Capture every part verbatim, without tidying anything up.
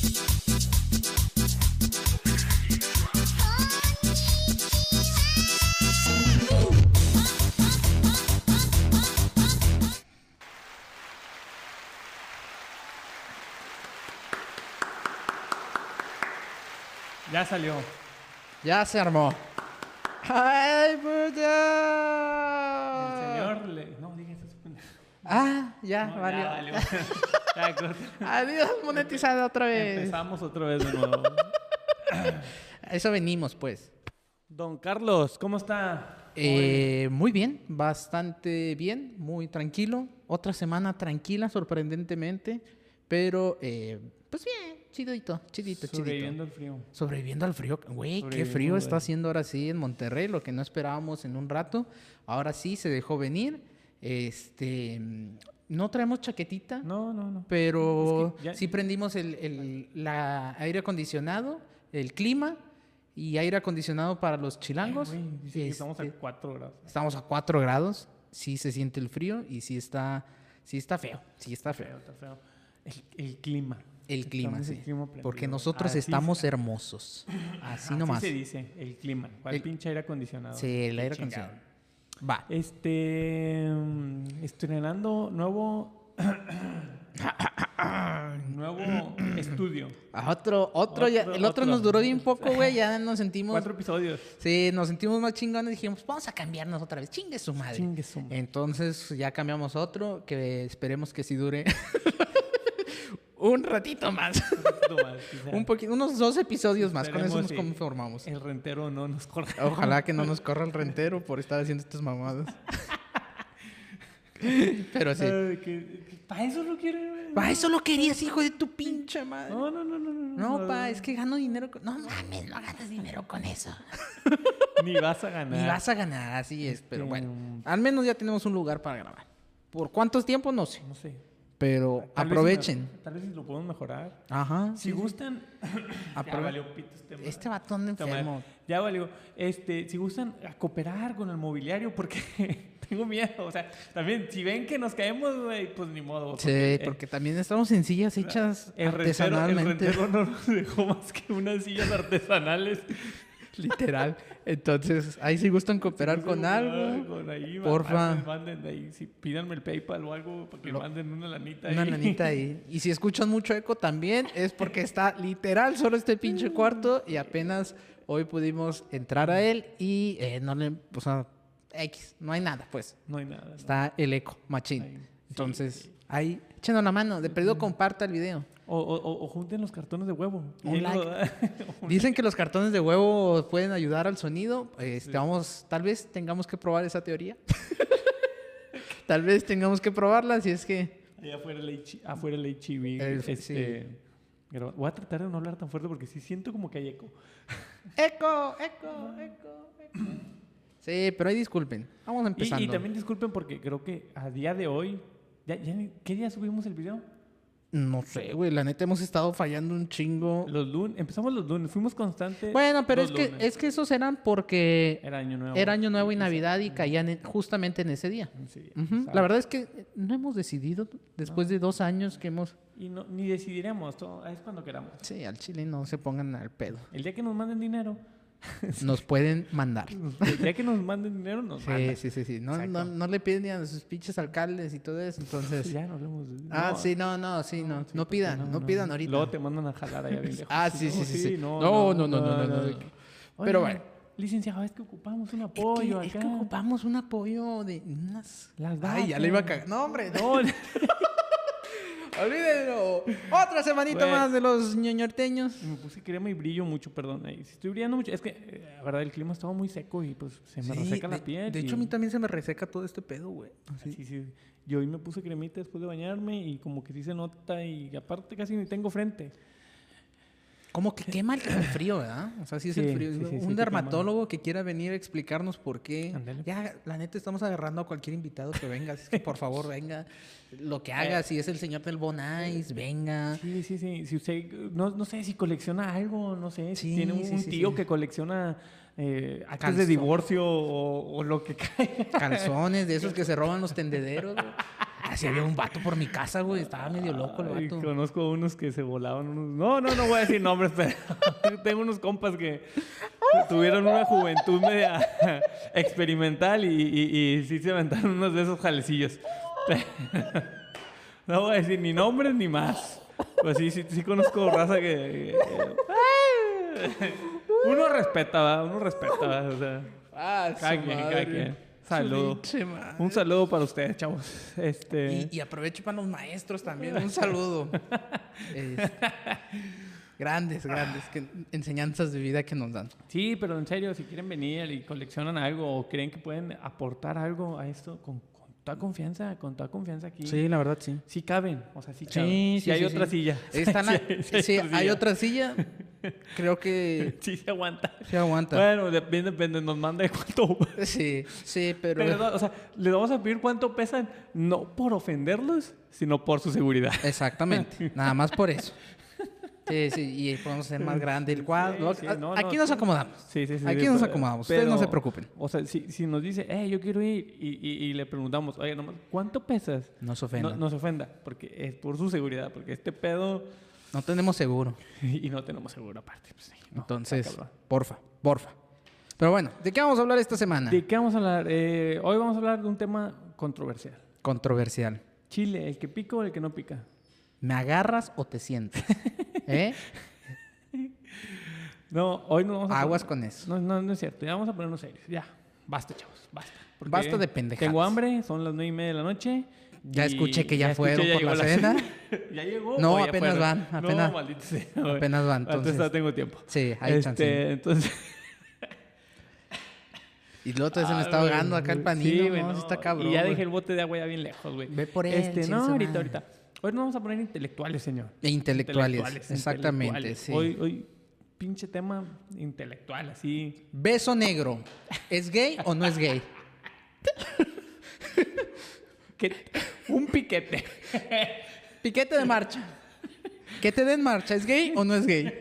Ya salió. Ya se armó. ¡Ay, puta! El señor le... No, diga eso. Ah, ya, No, valió. ya valió. Ya, corta. Adiós, monetizada otra vez. Empezamos otra vez de nuevo. A eso venimos, pues. Don Carlos, ¿cómo está? Eh, muy bien, bastante bien, muy tranquilo. Otra semana tranquila, sorprendentemente. Pero, eh, pues bien, chidito, chidito, Sobreviviendo chidito. al frío. Sobreviviendo al frío. Güey, qué Sobreviviendo, frío güey. está haciendo ahora sí en Monterrey, lo que no esperábamos en un rato. Ahora sí se dejó venir. Este, no traemos chaquetita. No, no, no. Pero Es que ya- sí prendimos el, el la aire acondicionado, el clima y aire acondicionado para los chilangos. Güey, dice que estamos a Este, cuatro grados. estamos a cuatro grados, sí se siente el frío y sí está, sí está feo, sí está Feo, feo. está feo. El, el clima. El clima, Estamos sí. el clima prendido. Porque nosotros Así estamos se- hermosos. Así así nomás. se dice, el clima. ¿Cuál El- pinche aire acondicionado? Sí, el aire Chingado. acondicionado. Va. Este... mm, Estrenando nuevo... nuevo estudio. A Otro, otro, ya- Otro, el otro, otro. nos duró bien poco, güey. Ya nos sentimos. Cuatro episodios. Sí, nos sentimos más chingones y dijimos, vamos a cambiarnos otra vez. Chingue su madre. Chingue su madre. Entonces ya cambiamos otro que esperemos que sí dure un ratito más. No más, quizá. Un poquito, unos dos episodios más. Con eso Esperemos nos si conformamos. El rentero no nos corre. Ojalá que no nos corra el rentero por estar haciendo estas mamadas. Pero sí. Ay, que- que ¿Para eso lo quiere? güey? Pa, eso lo querías, hijo de tu pinche madre. No, no, no, no, no. No, pa, es que gano dinero con... No mames, no ganas dinero con eso. Ni vas a ganar. Ni vas a ganar, así es. Pero Este, bueno, al menos ya tenemos un lugar para grabar. ¿Por cuántos tiempos? No sé. No sé. Pero Tal vez aprovechen. si- tal vez si lo podemos mejorar. Ajá. Si gustan. ya Aprove- valió pito este madre. Este batón de Esta madre. enfermo. Ya valió. Este, si gustan a cooperar con el mobiliario, porque tengo miedo. O sea, también, si ven que nos caemos, güey, pues ni modo. Sí, eh, porque también estamos en sillas hechas el rentero, el artesanalmente. rentero no nos dejó más que unas sillas artesanales. Literal. Entonces, ahí si gustan cooperar Si con gustan algo. cooperar con ahí, porfa. Manden, manden ahí, si pídanme el PayPal o algo para que Lo- manden una lanita Una ahí. nanita ahí. Y si escuchan mucho eco también es porque está literal solo este pinche cuarto y apenas hoy pudimos entrar a él y eh, no le... O sea, X, no hay nada, pues. No hay nada. ¿no? Está el eco, machín. Ahí. Entonces, Sí. ahí, échenos la mano. De perdido, comparta el video. O, o, o- o junten los cartones de huevo. Y Un ahí like. lo da- Dicen que los cartones de huevo pueden ayudar al sonido. Este, vamos, tal vez tengamos que probar esa teoría. Tal vez tengamos que probarla, si es que... Ahí afuera el H- afuera el H I V. El- este, graba- Voy a tratar de no hablar tan fuerte porque sí siento como que hay eco. ¡Eco, eco, eco, eco! Sí, pero ahí disculpen. Vamos Y, empezando. y también disculpen porque creo que a día de hoy... Ya, ya ni- ¿Qué día subimos el video? No sé, güey. La neta hemos estado fallando un chingo. Los lunes. Empezamos los lunes. Fuimos constantes. Bueno, pero es los que, lunes. es que esos eran porque Era año nuevo. era Año Nuevo y Navidad y caían en- justamente en ese día. Sí, Ujú. exacto. La verdad es que no hemos decidido, después de dos años que hemos... Y no, ni decidiremos. Todo, es cuando queramos. Sí, al chile no se pongan al pedo. El día que nos manden dinero. Nos pueden mandar. El día que nos manden dinero nos Sí, mandan. sí, sí, sí. No, Exacto. no, no le piden ni a sus pinches alcaldes y todo eso, entonces... Ya nos vemos. Ah, No, sí, no, no, sí, no. sí, No porque pidan, no, pidan ahorita. Luego te mandan a jalar allá bien lejos. Ah, sí, sí, No, sí, sí. No, No, no, no, no, no, no. Oigan, Pero bueno. Licenciado, es que ocupamos un Es apoyo que, es acá. que ocupamos un apoyo de unas... Las Ay, ya vacas. le iba a cagar. No, hombre, no. Olvídenlo. Otra semanita Güey. más de los ñoñorteños. Me puse crema y brillo mucho, perdón. Ahí. Si estoy brillando mucho. Es que, eh, la verdad, el clima estaba muy seco y pues se me Sí, reseca de, la piel. de y- hecho, a mí también se me reseca todo este pedo, güey. Así. Sí, sí. Yo hoy me puse cremita después de bañarme y como que sí se nota y aparte casi ni tengo frente. Como que quema el, el frío, ¿verdad? O sea, sí es Sí, el frío. sí, sí, sí, Un te dermatólogo que quiera venir a explicarnos por qué. Ándale. Ya, la neta, estamos agarrando a cualquier invitado que venga. Así que, por favor, venga. Lo que haga, Eh. si es el señor del Bonais, venga. Sí, sí, sí. Si usted, no, no sé si colecciona algo, no sé. Si Sí, tiene un, sí, un sí, tío sí. que colecciona eh, actas Calzón. de divorcio o, o lo que caiga. Calzones de esos que se roban los tendederos, güey. si había un vato por mi casa, güey. Estaba medio loco el Ay, vato. conozco unos que se volaban unos... No, no, no voy a decir nombres, pero tengo unos compas que tuvieron una juventud media experimental y, y, y sí se aventaron unos de esos jalecillos. No voy a decir ni nombres ni más. Pues sí, sí, sí conozco raza que... que uno respeta, ¿va? Uno respeta, ¿va? O sea, Ah, su cada quien, cada madre. quien. Saludo. Pinche madre. Un saludo para ustedes, chavos. Este... Y, y aprovecho para los maestros también. Un saludo. Este, grandes, grandes que, enseñanzas de vida que nos dan. Sí, pero en serio, si quieren venir y coleccionan algo o creen que pueden aportar algo a esto, con, con toda confianza, con toda confianza aquí. Sí, la verdad, sí. Sí caben, o sea, sí Sí, caben. sí, Sí hay sí, otra sí. silla. Están a- Sí hay- sí, sí hay otra silla. Creo que Sí se aguanta. se aguanta. Bueno, depende, depende, nos manda de cuánto... Sí, sí, pero... Pero, no, o sea, le vamos a pedir cuánto pesan, no por ofenderlos, sino por su seguridad. Exactamente. Nada más por eso. Sí, sí, y podemos hacer más grande el cuadro. Sí, sí, no, Aquí no, nos sí. acomodamos. Sí, sí, sí. Aquí sí, nos pero- acomodamos. Ustedes no se preocupen. O sea, si, si nos dice, eh, yo quiero ir, y, y, y le preguntamos, oye, nomás, ¿cuánto pesas? No se ofendan. No, No, no se ofenda, porque es por su seguridad, porque este pedo... tenemos seguro. Y no tenemos seguro aparte. Pues, sí, no, Entonces, está cabrón. porfa, porfa. Pero bueno, ¿de qué vamos a hablar esta semana? ¿De qué vamos a hablar? Eh, hoy vamos a hablar de un tema controversial. Controversial. Chile, ¿el que pica o el que no pica? ¿Me agarras o te sientes? ¿Eh? No, hoy no vamos a... Aguas poner- con eso. No, no, no es cierto. Ya vamos a ponernos serios. Ya, basta, chavos, basta. Porque Basta de pendejadas. Tengo hambre, son las nueve y media de la noche. Ya y escuché que ya escuché, fueron por llegó la cena. ¿Ya llegó? No, o ya apenas fueron? van, apenas- No, maldito sea. güey. apenas van, Entonces, entonces- todavía tengo tiempo. Sí, hay este, chance. Entonces... Y luego todavía se me Ah, está ahogando acá el panino. sí, ¿no? güey, Sí no. está cabrón. Y ya güey. dejé el bote de agua ya bien lejos, güey. Ve por él, Este, chingue no, su ahorita, madre. ahorita. Hoy nos vamos a poner intelectuales, señor. E intelectuales, exactamente, intelectuales. sí. Hoy, hoy, pinche tema intelectual, así. Beso negro. ¿Es gay o no es gay? Que, un piquete. Piquete de marcha. Que te den marcha. ¿Es gay o no es gay?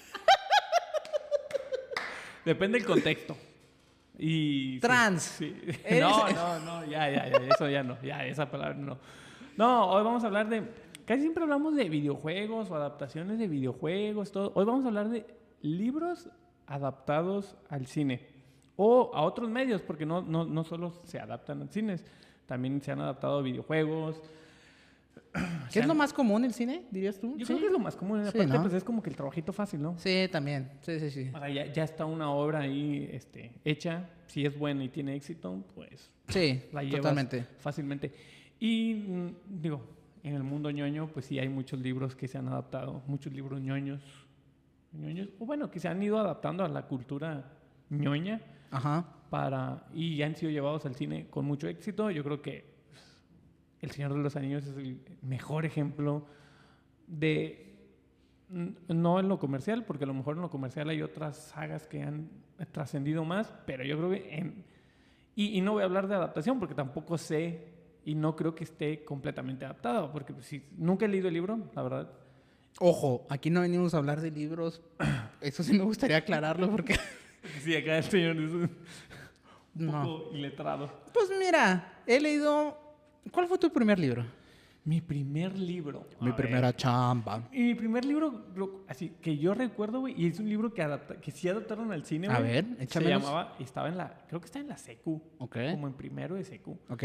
Depende del contexto. Y... sí, Trans. sí. Eres- No, no, no, ya, ya, ya, eso ya no. Ya, esa palabra no. No, hoy vamos a hablar de... Casi siempre hablamos de videojuegos o adaptaciones de videojuegos, todo. Hoy vamos a hablar de libros adaptados al cine. O a otros medios, porque no, no, no solo se adaptan al cine, también se han adaptado a videojuegos. ¿Qué es lo más común en el cine, dirías tú? Yo Sí. creo que es lo más común. Sí, Aparte, ¿no? pues es como que el trabajito fácil, ¿no? Sí, también. Sí, sí, sí. O sea, ya, ya está una obra ahí este, hecha. Si es buena y tiene éxito, pues Sí, la llevas totalmente. fácilmente. Y mm, digo, en el mundo ñoño, pues sí hay muchos libros que se han adaptado, muchos libros ñoños, ñoños, o bueno, que se han ido adaptando a la cultura ñoña Ajá. para y han sido llevados al cine con mucho éxito. Yo creo que El Señor de los Anillos es el mejor ejemplo de, n- no en lo comercial, porque a lo mejor en lo comercial hay otras sagas que han trascendido más, pero yo creo que en... Y, y no voy a hablar de adaptación porque tampoco sé y no creo que esté completamente adaptado, porque pues, sí, nunca he leído el libro, la verdad. Ojo, aquí no venimos a hablar de libros. Eso sí me gustaría aclararlo porque... Sí, acá el señor es un No. poco iletrado. Pues mira, he leído... ¿Cuál fue tu primer libro? Mi primer libro. Mi A primera ver. chamba. Y mi primer libro, lo- así que yo recuerdo, güey, y es un libro que adapta, que sí adaptaron al cine, A güey. ver, Se échamelos. llamaba, estaba en la, creo que está en la secu, Ok. como en primero de secu. Ok.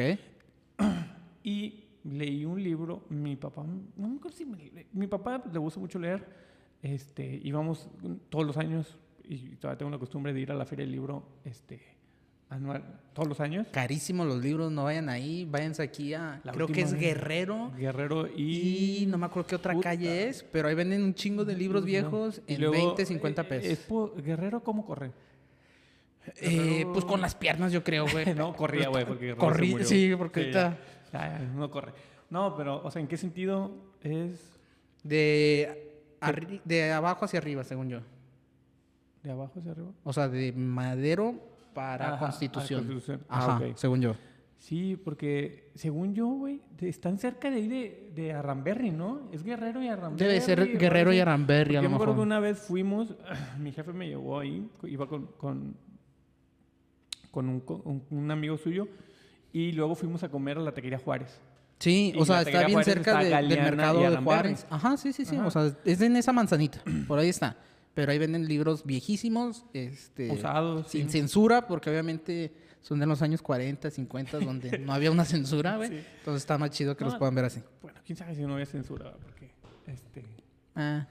Y leí un libro, mi papá, no me acuerdo si me, mi papá le gusta mucho leer, este, íbamos todos los años, y todavía tengo la costumbre de ir a la feria del libro, este, anual, todos los años. Carísimos los libros, no vayan ahí, váyanse aquí a... La creo que última es vez. Guerrero. Guerrero y... Y no me acuerdo qué otra Puta. calle es, pero ahí venden un chingo de libros viejos Y en luego, veinte, cincuenta eh, pesos. es po- Guerrero, ¿cómo corre? Eh, pues con las piernas, yo creo, güey. No, corría, güey, porque Guerrero Corrí, se murió. sí, porque Sí, ahorita... ya, ya, no corre. No, pero, o sea, ¿en qué sentido es De, arri- de abajo hacia arriba, según yo. de abajo hacia arriba? O sea, de Madero para Ajá, Constitución. a Constitución. Ajá, Ah, ok. según yo. Sí, porque según yo, güey, de- están cerca de ahí de, de Arramberry, ¿no? Es Guerrero y Arramberry. Debe ser o Guerrero algo y así. Arramberry, Porque a yo lo me acuerdo que mejor. una vez fuimos, mi jefe me llevó ahí, iba con, con, con un, co- un- un amigo suyo, y luego fuimos a comer a la Taquería Juárez. Sí, Y o sea, la está Taquería bien Juárez cerca está de- del Galeana mercado y de Alamberri. Juárez. Ajá, sí, sí, sí. Ajá. O sea, es en esa manzanita. Por ahí está. Pero ahí venden libros viejísimos, este, Usados, sin sí. censura, porque obviamente son de los años cuarenta, cincuenta, donde no había una censura, güey. Sí. Entonces está más chido que No, los puedan ver así. Bueno, quién sabe si no había censura, ¿verdad? Porque, este... Ah,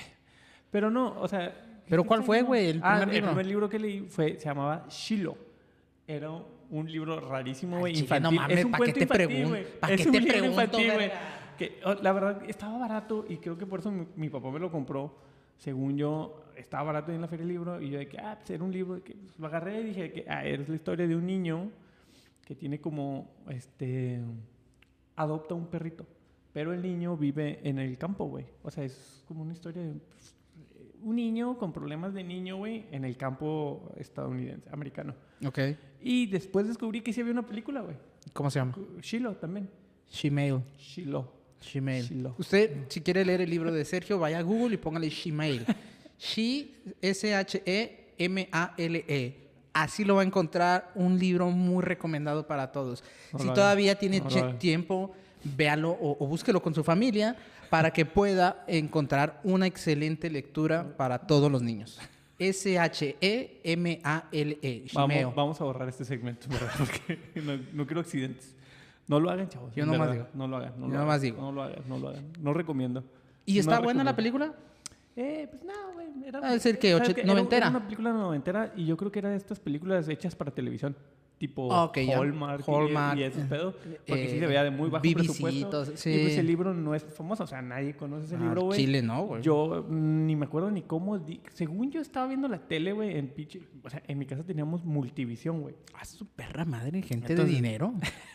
Pero no, o sea... ¿Pero ¿qué cuál está fue, diciendo? güey, el Ah, primer libro? el primer libro que leí fue, se llamaba Shiloh. Era un libro rarísimo, Al güey, chile, infantil. no mames, es un ¿pa' qué cuento te infantil, pregun- güey. pa' Es qué un te libro pregunto, infantil, güey. verga? Que, oh, la verdad, estaba barato y creo que por eso mi, mi papá me lo compró. Según yo, estaba barato en la feria del libro y yo de que, ah, pues era un libro. Que, pues, lo agarré y dije que, ah, es la historia de un niño que tiene como, este, adopta un perrito. Pero el niño vive en el campo, güey. O sea, es como una historia de pues, un niño con problemas de niño, güey, en el campo estadounidense, americano. ok. Y después descubrí que sí había una película, güey. ¿Cómo se llama? Shiloh también. Shemail. Shiloh. Shemail. Shiloh. Usted, si quiere leer el libro de Sergio, vaya a Google y póngale Shemail. She, S H E M A L E. Así lo va a encontrar, un libro muy recomendado para todos. No si lo todavía hagan. tiene No lo che- hagan. tiempo, véalo o, o búsquelo con su familia para que pueda encontrar una excelente lectura para todos los niños. S H E M A L E. Shemeo. Vamos, vamos a borrar este segmento, ¿verdad? Porque no, no quiero accidentes. No lo hagan, chavos. Yo en nomás verdad. digo. No lo hagan. No Yo lo nomás hagan, digo. No lo hagan, no lo hagan. No recomiendo. ¿Y No está buena la recomiendo. película? Eh, pues no, güey. Era, Ha de ser que ¿sabes ocho- qué? Era- noventera. Era una película noventera y yo creo que era de estas películas hechas para televisión. Tipo Ah, ok, ya. Hallmark, y- Hallmark, y, esos pedos. Porque sí eh, se veía de muy bajo B B C, presupuesto. todo- sí. Y pues el libro no es famoso. O sea, nadie conoce ese Ah, libro, güey. Chile no, güey. Yo mm, ni me acuerdo ni cómo. di- Según yo estaba viendo la tele, güey, en pinche. O sea, en mi casa teníamos multivisión, güey. Ah, su perra madre, gente Entonces- de dinero.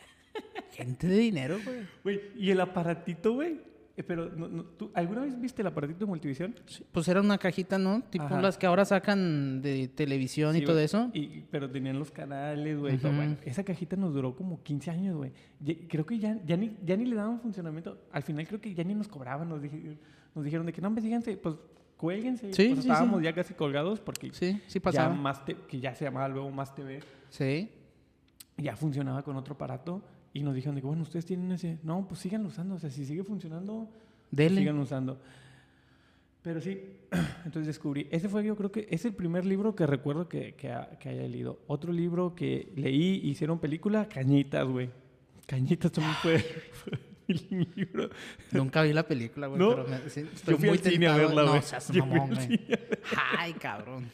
gente de dinero, güey. Güey, y el aparatito, güey. Eh, pero, no, no, ¿tú alguna vez viste el aparatito de multivisión? Pues era una cajita, ¿no? Tipo Ajá. las que ahora sacan de televisión y Sí, todo güey. eso. Y, pero tenían los canales, güey. y todo. Ujú. Bueno, esa cajita nos duró como quince años, güey. Ya- Creo que ya, ya, ni, ya ni le daban funcionamiento. Al final creo que ya ni nos cobraban. Nos, dije- nos dijeron de que no, hombre, síganse, pues cuélguense. Sí, Pues, sí, estábamos sí. ya casi colgados porque Sí, sí ya pasaba. más te- que ya se llamaba luego Más T V. Sí. Ya funcionaba con otro aparato. Y nos dijeron de que, bueno, ustedes tienen ese. No, pues síganlo usando. O sea, si sigue funcionando, Dele. sigan usando. Pero sí, entonces descubrí. Ese fue, yo creo que es el primer libro que recuerdo que, que, ha- que haya leído. Otro libro que leí, hicieron película, Cañitas, güey. Cañitas también fue, fue mi libro. Nunca vi la película, güey. ¿No? Pero me, sí, estoy Yo fui muy al cine a tentado. verla, No, güey. seas Yo fui mamón, al güey. cine a verla. Ay, cabrón.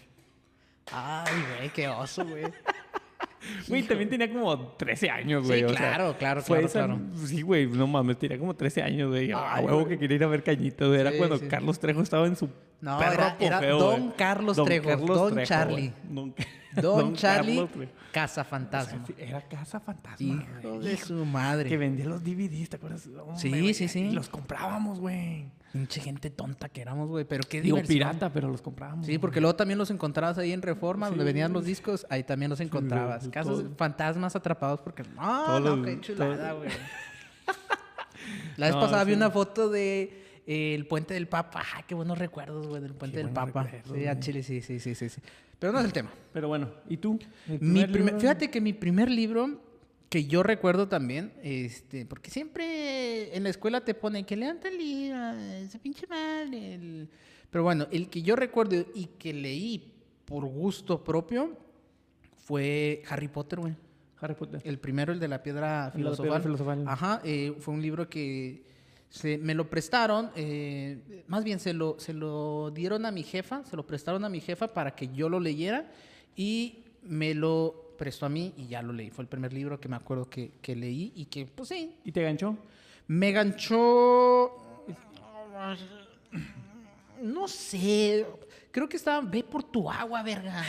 Ay, güey, qué oso, güey. Güey, también tenía como trece años, Sí, güey. o sea, claro, claro, fue claro, esa- claro. Sí, güey, no mames, tenía como trece años, güey. A Ay, huevo güey. que quería ir a ver Cañitas, güey. Era Sí, cuando sí. Carlos Trejo estaba en su No, perro era, era apogeo, Don güey. Carlos Don Trejo. Carlos Don Trejo, Charlie. güey. Don, Don, Charlie, Carlos Trejo. Cazafantasma. Sí, era Casa Fantasma, Hijo güey. de su madre. Que vendía los D V Ds, ¿te acuerdas? Hombre, Sí, güey, sí, sí. Y los comprábamos, güey. Pinche gente tonta que éramos, güey. Pero qué Digo diversión. pirata, pero los comprábamos. Sí, porque luego también los encontrabas ahí en Reforma, donde Sí. venían los discos, ahí también los encontrabas. sí, Casos todo. fantasmas atrapados porque... No, Todos no, los- qué chulada, todos- güey. La vez No, pasada vi sí. una foto de eh, el Puente del Papa. Ah, qué buenos recuerdos, güey, del Puente Qué del buenos Papa. recuerdos, Sí, a güey. Chile, sí, sí, sí, sí, sí. Pero no es el tema. Pero bueno, ¿y tú? ¿El Mi primer primer- libro? fíjate que mi primer libro, que yo recuerdo también, este, porque siempre en la escuela te ponen que lean tal libro, ese pinche mal. el- Pero bueno, el que yo recuerdo y que leí por gusto propio fue Harry Potter, güey. Harry Potter. El primero, el de la piedra El de la piedra filosofal. filosofal. Ajá, eh, fue un libro que se, me lo prestaron, eh, más bien se lo, se lo dieron a mi jefa, se lo prestaron a mi jefa para que yo lo leyera y me lo prestó a mí y ya lo leí. Fue el primer libro que me acuerdo que, que leí y que, pues sí, ¿Y te ganchó? me ganchó... No sé, creo que estaba... Ve por tu agua, verga.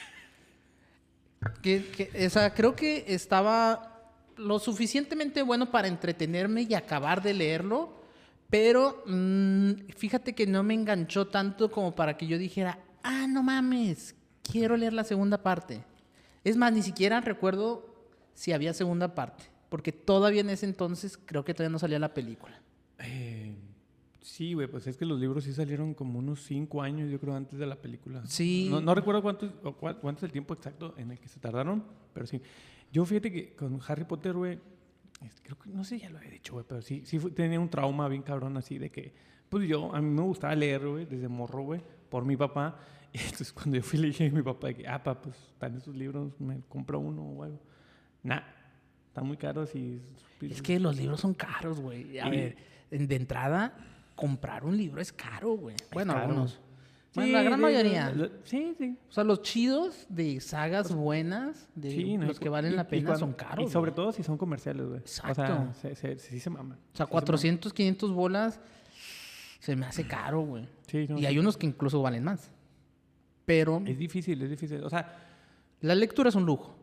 Que, que, o sea, creo que estaba lo suficientemente bueno para entretenerme y acabar de leerlo, pero mm, fíjate que no me enganchó tanto como para que yo dijera, ah, no mames, quiero leer la segunda parte. Es más, ni siquiera recuerdo si había segunda parte, porque todavía en ese entonces creo que todavía no salía la película. Eh, sí, güey, pues es que los libros sí salieron como unos cinco años, yo creo, antes de la película. Sí. No, no recuerdo cuánto, o cua- cuánto es el tiempo exacto en el que se tardaron, pero sí. Yo fíjate que con Harry Potter, güey, es- creo que, no sé si ya lo había dicho, güey, pero sí, sí fue- tenía un trauma bien cabrón así de que, pues yo, a mí me gustaba leer, güey, desde morro, güey, por mi papá. Y entonces cuando yo fui le dije a mi papá de que, ah, papá, pues están esos libros, me compro uno o algo. Nah, están muy caros y... Es que los libros son caros, güey. A Y- ver, en- de entrada, comprar un libro es caro, güey. Bueno, caro. algunos. Sí, Bueno, la gran de- mayoría. lo- sí, sí. O sea, los chidos de sagas buenas, de Sí, ¿no? los que valen Y- la y pena, cuando- son caros. Y sobre güey. todo si son comerciales, güey. O sea, Exacto. se, se- sí se maman. O sea, Sí se cuatrocientos, quinientos bolas se me hace caro, güey. maman. Sí, no, Y sí. hay unos que incluso valen más. Pero Es difícil, es difícil. O sea, la lectura es un lujo.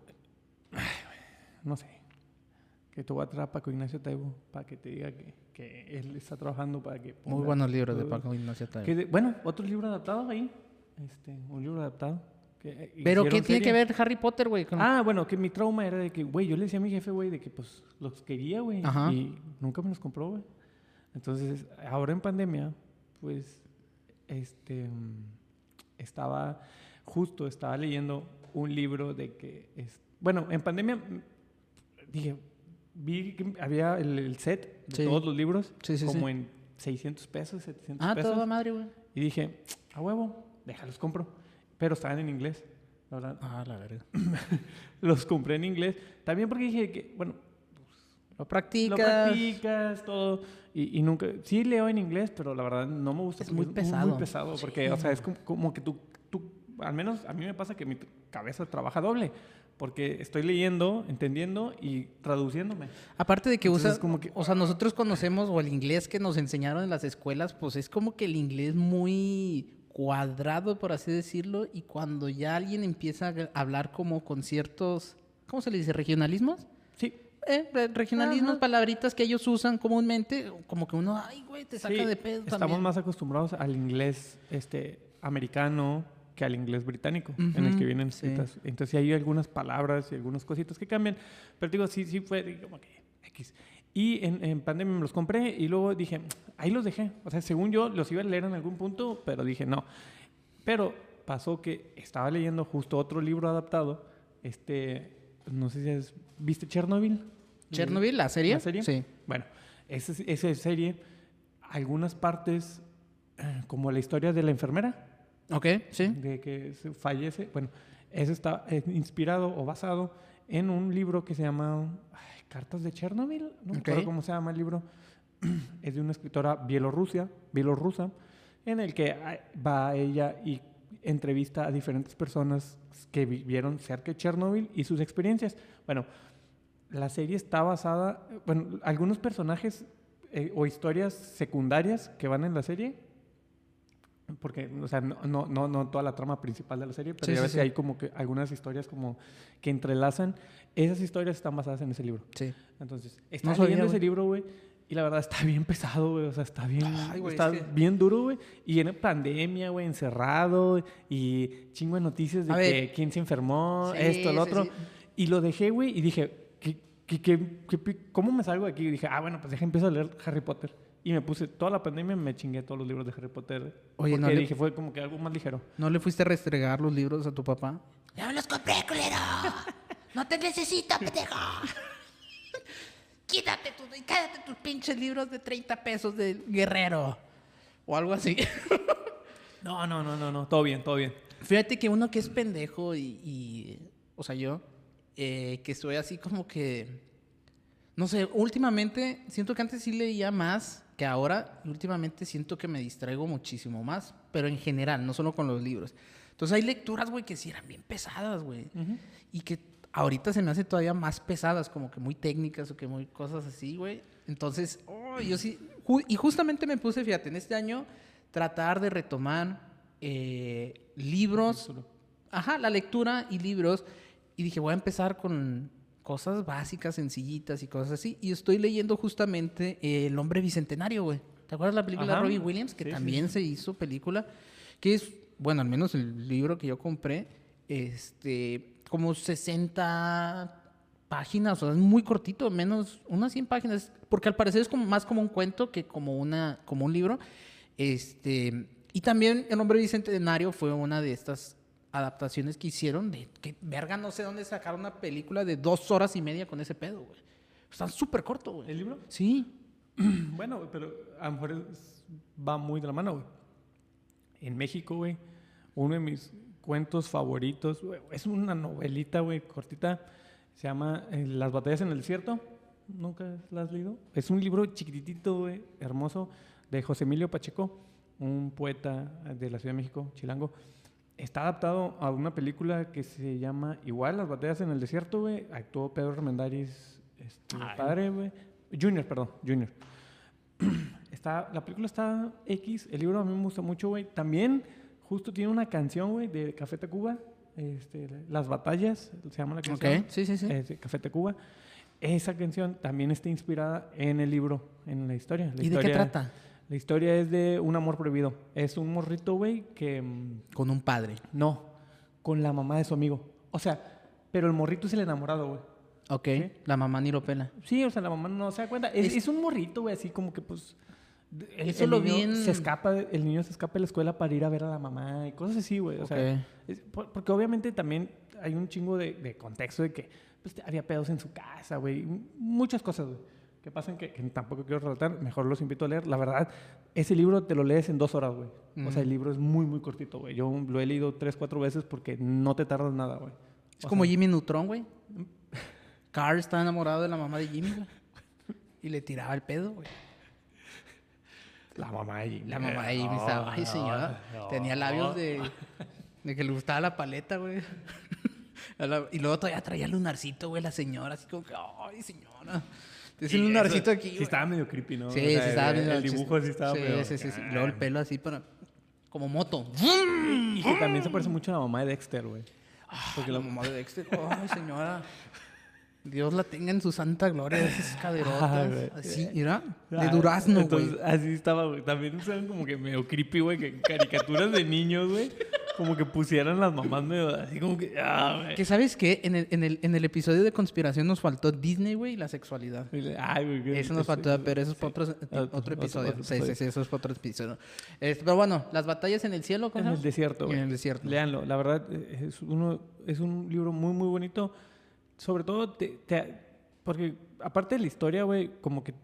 no sé. Que tú vas a traer a Paco Ignacio Taibo para que te diga que, que él está trabajando para que... Muy ponga- buenos libros de uh, Paco Ignacio Taibo. que de- bueno, otro libro adaptado ahí. Este, un libro adaptado. que, eh, Pero, ¿qué hicieron tiene que serie. ver Harry Potter, güey? con- Ah, bueno, que mi trauma era de que, güey, yo le decía a mi jefe, güey, de que pues los quería, güey. Ajá. Y nunca me los compró, güey. Entonces, ahora en pandemia, pues, este, mm, estaba, justo estaba leyendo un libro de que, es, bueno, en pandemia, mm, dije, vi que había el, el set de Sí. todos los libros, Sí, sí, como sí. en seiscientos pesos, setecientos Ah, pesos. toda madre, güey. Y dije, a huevo, déjalos compro. Pero estaban en inglés, la verdad. Ah, la verga. Los compré en inglés. También porque dije que, bueno, Lo practicas. lo practicas, todo. Y, y nunca. Sí leo en inglés, pero la verdad no me gusta. Es porque muy pesado. Muy pesado. Porque, o sea, es como, como que tú, tú. Al menos a mí me pasa que mi cabeza trabaja doble. Porque estoy leyendo, entendiendo y traduciéndome. Aparte de que Entonces, usas, como que- o sea, nosotros conocemos, o el inglés que nos enseñaron en las escuelas, pues es como que el inglés muy cuadrado, por así decirlo, y cuando ya alguien empieza a hablar como con ciertos, ¿cómo se le dice? ¿Regionalismos? Sí. Eh, re- regionalismos, Ajá. palabritas que ellos usan comúnmente, como que uno, ay, güey, te saca Sí, de pedo estamos también. más acostumbrados al inglés este, americano que al inglés británico, en el Ujú, que vienen sí. escritas. Entonces sí hay algunas palabras y algunas cositas que cambian. Pero digo, sí, sí fue digo, como que X. Y en, en pandemia me los compré y luego dije, ahí los dejé. O sea, según yo los iba a leer en algún punto, pero dije no. Pero pasó que estaba leyendo justo otro libro adaptado. Este, no sé si es, ¿viste Chernobyl? ¿Chernobyl, la serie? ¿La serie? Sí. Bueno, esa, esa serie, algunas partes, eh, como la historia de la enfermera, Ok, sí. de que se fallece, bueno, eso está eh, inspirado o basado en un libro que se llama ay, Cartas de Chernobyl, no me Ok. acuerdo cómo se llama el libro, es de una escritora bielorrusia, bielorrusa, en el que ah, va ella y entrevista a diferentes personas que vivieron cerca de Chernobyl y sus experiencias. Bueno, la serie está basada, bueno, algunos personajes eh, o historias secundarias que van en la serie, porque, o sea, no, no, no, no toda la trama principal de la serie, pero Sí, ya sí, ves sí. que hay como que algunas historias como que entrelazan. Esas historias están basadas en ese libro. Sí. Entonces, estaba sabía, leyendo ese güey. libro, güey, y la verdad está bien pesado, güey, o sea, está bien, Ay, güey, está es que- bien duro, güey, y en pandemia, güey, encerrado, y chingo de noticias de A que ver. quién se enfermó, Sí, esto, el sí, otro, sí. y lo dejé, güey, y dije, ¿qué, qué, qué, qué pi- ¿cómo me salgo de aquí? Y dije, ah, bueno, pues deja, empiezo a leer Harry Potter. Y me puse, toda la pandemia me chingué todos los libros de Harry Potter. Oye, porque no le- dije, fue como que algo más ligero. ¿No le fuiste a restregar los libros a tu papá? ¡Ya me los compré, culero! ¡No te necesito, pendejo! Quítate tus, cállate tus pinches libros de treinta pesos de Guerrero. O algo así. No, no, no, no, no, todo bien, todo bien. Fíjate que uno que es pendejo y, y- o sea, yo, eh, que estoy así como que, no sé, últimamente siento que antes sí leía más que ahora y últimamente siento que me distraigo muchísimo más, pero en general, no solo con los libros. Entonces hay lecturas, güey, que sí eran bien pesadas, güey, y que ahorita se me hacen todavía más pesadas, como que muy técnicas o que muy cosas así, güey. Entonces, oh, yo sí, ju- y justamente me puse, fíjate, en este año tratar de retomar eh, libros, ajá, la lectura y libros, y dije, voy a empezar con cosas básicas, sencillitas y cosas así, y estoy leyendo justamente eh, El Hombre Bicentenario, güey. ¿Te acuerdas la película Ajá. de Robbie Williams? Que Sí, sí, también sí. se hizo película, que es, bueno, al menos el libro que yo compré, este, como sesenta páginas, o sea, es muy cortito, menos unas cien páginas, porque al parecer es como, más como un cuento que como, una, como un libro. Este, y también El Hombre Bicentenario fue una de estas adaptaciones que hicieron de que, verga, no sé dónde sacaron una película de dos horas y media con ese pedo, güey. Está súper corto, güey. ¿El libro? Sí. Bueno, pero a lo mejor es- va muy de la mano, güey. En México, güey, uno de mis cuentos favoritos, güey, es una novelita, güey, cortita. Se llama eh, Las batallas en el desierto. ¿Nunca la has leído? Es un libro chiquititito, güey, hermoso, de José Emilio Pacheco, un poeta de la Ciudad de México, chilango. Está adaptado a una película que se llama igual, Las batallas en el desierto, güey. Actuó Pedro Armendáriz, este, Ay. padre, güey. Junior, perdón, Junior. Está, la película está X, el libro a mí me gusta mucho, güey. También justo tiene una canción, güey, de Café Tacuba, este, Las batallas, se llama la canción. Ok, sí, sí, sí. eh, de Café Tacuba. Esa canción también está inspirada en el libro, en la historia. La ¿Y de qué historia- trata? La historia es de un amor prohibido. Es un morrito, güey, que... mm, Con un padre. no, con la mamá de su amigo. O sea, pero el morrito es el enamorado, güey. Ok, Sí. la mamá ni lo pela. Sí, o sea, la mamá no se da cuenta. Es, Es- es un morrito, güey, así como que pues... El, Eso el lo niño vi en- se escapa, el niño se escapa de la escuela para ir a ver a la mamá y cosas así, güey. O sea, Ok. es- por- porque obviamente también hay un chingo de, de contexto de que pues, había pedos en su casa, güey. m- Muchas cosas, güey, que pasan que, que tampoco quiero relatar. Mejor los invito a leer. La verdad, ese libro te lo lees en dos horas, güey. O sea, el libro es muy, muy cortito, güey. Yo lo he leído tres, cuatro veces porque no te tardas nada, güey. Es O como sea, Jimmy Neutron, güey. Carl está enamorado de la mamá de Jimmy, güey. Y le tiraba el pedo, güey. La mamá de Jimmy. La mamá de Jimmy No, estaba, ay, señora. no, Tenía labios de, de que le gustaba la paleta, güey. A la- Y luego todavía traía el lunarcito, güey, la señora. Así como que, ay, señora. Tienes Sí, un lunarcito eso- aquí, Sí, güey. estaba medio creepy, ¿no? Sí, O sí, sea, estaba el, medio el dibujo chis- sí estaba sí, medio- sí, sí, sí. Y luego el pelo así para... Como moto. Y que también se parece mucho a la mamá de Dexter, güey. Porque la mamá de Dexter. Ay, señora. Dios la tenga en su santa gloria, esas caderotas. Ah, güey. Así, mira, de Ah, durazno, güey. entonces, así estaba, güey. También usaban como que medio creepy, güey, que en caricaturas de niños, güey, como que pusieran las mamás medio así como que, ah, güey. Que sabes qué, en el, en, el, en el episodio de conspiración nos faltó Disney, güey, y la sexualidad. Ay, güey. qué- Eso nos sí, faltó, pero eso es para otro, Otro- otro episodio. otro Sí, episodio. sí, sí, eso es para otro episodio. Este, pero bueno, las batallas en el cielo, ¿cómo En se el llama? desierto, güey. En el desierto. Léanlo. La verdad, eh, es, uno, es un libro muy, muy bonito. Sobre todo, te, te- porque aparte de la historia, güey, como que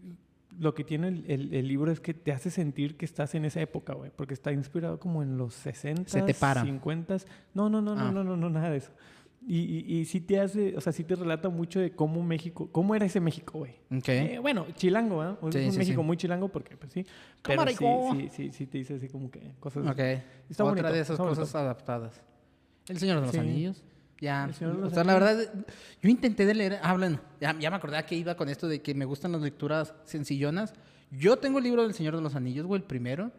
lo que tiene el, el- el libro es que te hace sentir que estás en esa época, güey. Porque está inspirado como en los sesenta, Se te para. cincuenta. No, no, no, no, Ah. no, no, no, nada de eso. Y, y, y sí te hace, o sea, sí te relata mucho de cómo México, cómo era ese México, güey. Ok. Eh, bueno, chilango, ¿eh? Sí, es un sí, México sí. muy chilango porque, pues sí. Pero Cámara, sí, hijo. sí, sí, sí te dice así como que cosas. Ok. Está Otra bonito, de esas está bonito. cosas adaptadas. El Señor de los Sí. Anillos. Ya. El Señor de los O sea, la Anillos. verdad, yo intenté de leer. Ah, bueno, ya, ya me acordaba que iba con esto de que me gustan las lecturas sencillonas. Yo tengo el libro del Señor de los Anillos, güey, el primero.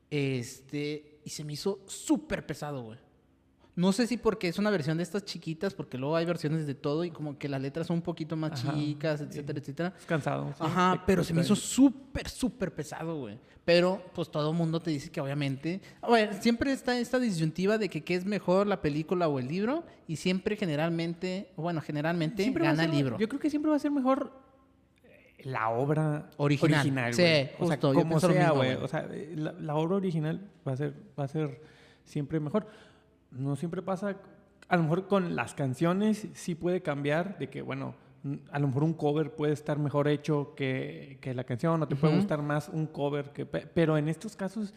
Este. Y se me hizo súper pesado, güey. No sé si porque es una versión de estas chiquitas, porque luego hay versiones de todo y como que las letras son un poquito más Ajá. chicas, etcétera, etcétera. Es cansado. sí. Ajá, Te- pero te se me hizo trae. súper, súper pesado, güey. Pero, pues, todo el mundo te dice que obviamente... A ver, siempre está esta disyuntiva de que qué es mejor, la película o el libro. Y siempre, generalmente... Bueno, generalmente Siempre va a gana el ser- libro. Yo creo que siempre va a ser mejor eh, la obra Original. original, Sí, güey. O sea, justo, yo como pienso lo sea, mismo, güey. güey. O sea, eh, la, la obra original va a ser, va a ser siempre mejor. No siempre pasa. A lo mejor con las canciones sí puede cambiar de que, bueno, n- a lo mejor un cover puede estar mejor hecho que, que la canción, o te puede Ujú. gustar más un cover que... pe- Pero en estos casos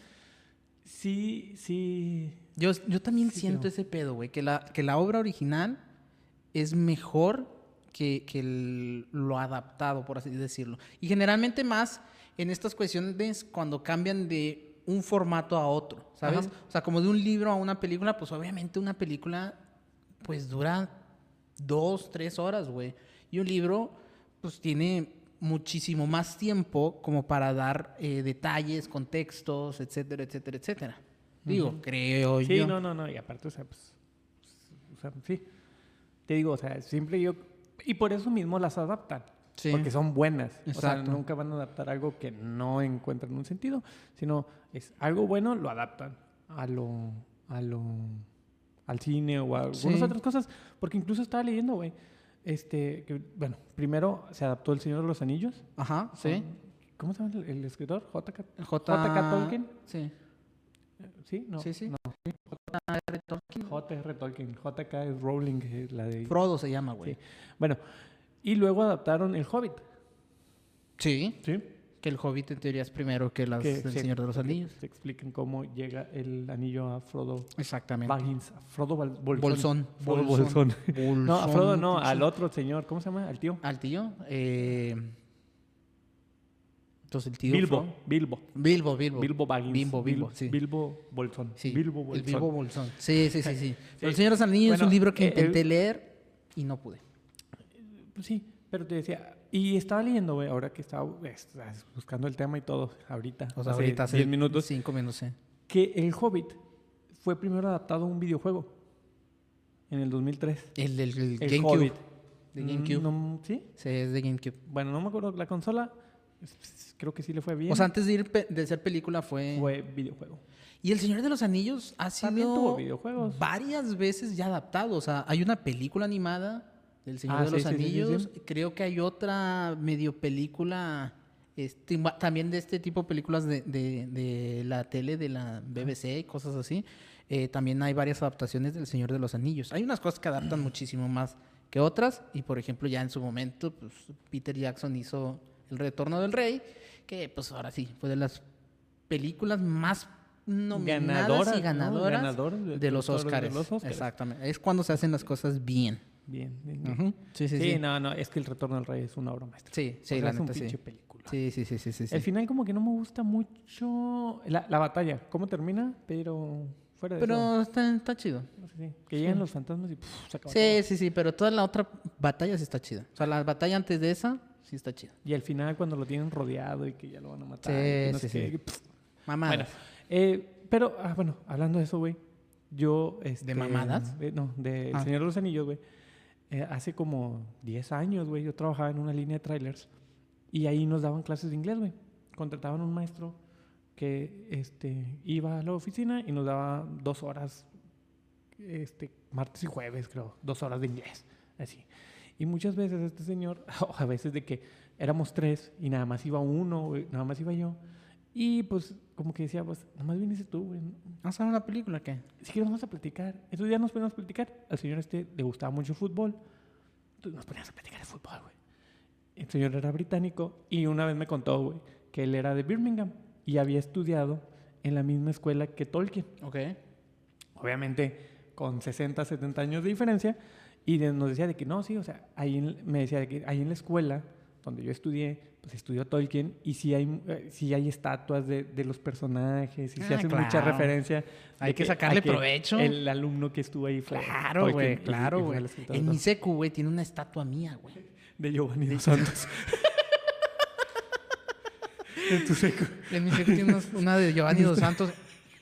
sí, sí... Yo, yo también Sí, siento creo. ese pedo, güey. Que la, que la obra original es mejor que, que el- lo adaptado, por así decirlo. Y generalmente más en estas cuestiones cuando cambian de un formato a otro, ¿sabes? Ajá. O sea, como de un libro a una película, pues obviamente una película pues dura dos, tres horas, güey. Y un libro pues tiene muchísimo más tiempo como para dar eh, detalles, contextos, etcétera, etcétera, etcétera. Digo, creo Sí, yo. no, no, no. Y aparte, o sea, pues, o sea, sí. Te digo, o sea, siempre yo... Y por eso mismo las adaptan. Sí. Porque son buenas. O Exacto. sea, nunca van a adaptar algo que no encuentran un sentido. Sino es algo bueno, lo adaptan a lo... A lo al cine o a algunas Sí. otras cosas. Porque incluso estaba leyendo, güey. Este, que, bueno, primero se adaptó El Señor de los Anillos. Ajá, sí. ¿Cómo se llama el, el escritor? J K. J. J K. Tolkien. Sí. ¿Sí? No. Sí, sí. No. J R. Tolkien. J R. Tolkien. J K. es Rowling, eh, la de... Frodo se llama, güey. Sí. Bueno, Y luego adaptaron El Hobbit. Sí. ¿Sí? Que el Hobbit en teoría es primero que las Que del se- Señor de los que Anillos. Se explican cómo llega el anillo a Frodo Exactamente. Baggins. A Frodo Bal- Bolsón. Bolsón. Frodo Bolsón. Bolsón. No, a Bolsón, Frodo no, pinche- al otro señor. ¿Cómo se llama? Al tío. Al tío. Eh... Entonces el tío. Bilbo. Fro- Bilbo. Bilbo, Bilbo. Bilbo Baggins. Bilbo, Bilbo, Bil- sí. Bilbo Bolsón. Sí, Bilbo el Bolsón. Bilbo Bolsón. Sí, sí, sí, sí. Pero el Señor de los Anillos es Bueno, un libro que eh, intenté el- leer y no pude. Pues sí, pero te decía, y estaba leyendo, güey, ahora que estaba pues, buscando el tema y todo, ahorita, O sea, hace ahorita hace diez minutos, cinco minutos, sí. que El Hobbit fue primero adaptado a un videojuego en el dos mil tres. El del el El GameCube. Hobbit. De Mm, GameCube. no, ¿Sí? Sí, es de GameCube. Bueno, no me acuerdo la consola, pues, creo que sí le fue bien. O sea, antes de, ir pe- de ser película fue... fue videojuego. Y El Señor de los Anillos ha También tuvo sido videojuegos. varias veces ya adaptado. O sea, hay una película animada del Señor Ah, de sí, los sí, sí, sí, Anillos. sí. Creo que hay otra medio película, este, ma- también de este tipo de películas de, de- de la tele, de la B B C y cosas así. Eh, también hay varias adaptaciones del Señor de los Anillos. Hay unas cosas que adaptan muchísimo más que otras. Y por ejemplo, ya en su momento, pues, Peter Jackson hizo El Retorno del Rey, que pues ahora sí, fue de las películas más nominadas Ganadoras, y ¿no? ganadoras Ganador de- de los de los Oscars. Óscares. Exactamente. Es cuando se hacen las cosas bien. Bien, bien, bien. Ujú. Sí, sí, Sí, sí. no, no, es que El Retorno del Rey es una obra maestra. Sí, O sí, sea, la es un neta sí. pinche película. Sí, sí, sí, sí, sí, sí. El final como que no me gusta mucho la, la batalla, cómo termina, pero fuera de eso. Pero está, está chido. No sé, sí. Que llegan los fantasmas y puf, se acaba Sí, todo. sí, sí, pero toda la otra batalla sí está chida. O sea, la batalla antes de esa sí está chida. Y al final cuando lo tienen rodeado y que ya lo van a matar. Sí, y que no sí, sé qué, sí. que, puf. Mamadas. Bueno, eh, pero, ah, bueno, hablando de eso, güey, yo... Este, mamadas? de- no, de El Ah. Señor de los Anillos, güey. Eh, hace como diez años, güey, yo trabajaba en una línea de trailers y ahí nos daban clases de inglés, güey. Contrataban un maestro que este, iba a la oficina y nos daba dos horas, este, martes y jueves, creo, dos horas de inglés, así. Y muchas veces este señor, o a veces de que éramos tres y nada más iba uno, güey, nada más iba yo. Y pues como que decía, pues, nada más viniste tú, güey. ¿Vamos a ver una película o qué? Si quieres vamos a platicar. Entonces ya nos poníamos a platicar. Al señor este le gustaba mucho el fútbol. Entonces nos poníamos a platicar de fútbol, güey. El señor era británico y una vez me contó, güey, que él era de Birmingham y había estudiado en la misma escuela que Tolkien. Ok. Obviamente con sesenta, setenta años de diferencia. Y de- nos decía de que no, sí, o sea, ahí en- me decía de que ahí en la escuela donde yo estudié, pues estudió Tolkien y sí hay, eh, sí hay estatuas de, de los personajes y se Ah, hace claro. mucha referencia. Hay de que a sacarle provecho. El alumno que estuvo ahí fue Claro, Tolkien güey, y- claro, y fue güey. el escritor En de mi todo. secu, güey, tiene una estatua mía, güey. De Giovanni dos Santos. En tu seco. En mi secu tiene unas- una de Giovanni Dos Santos.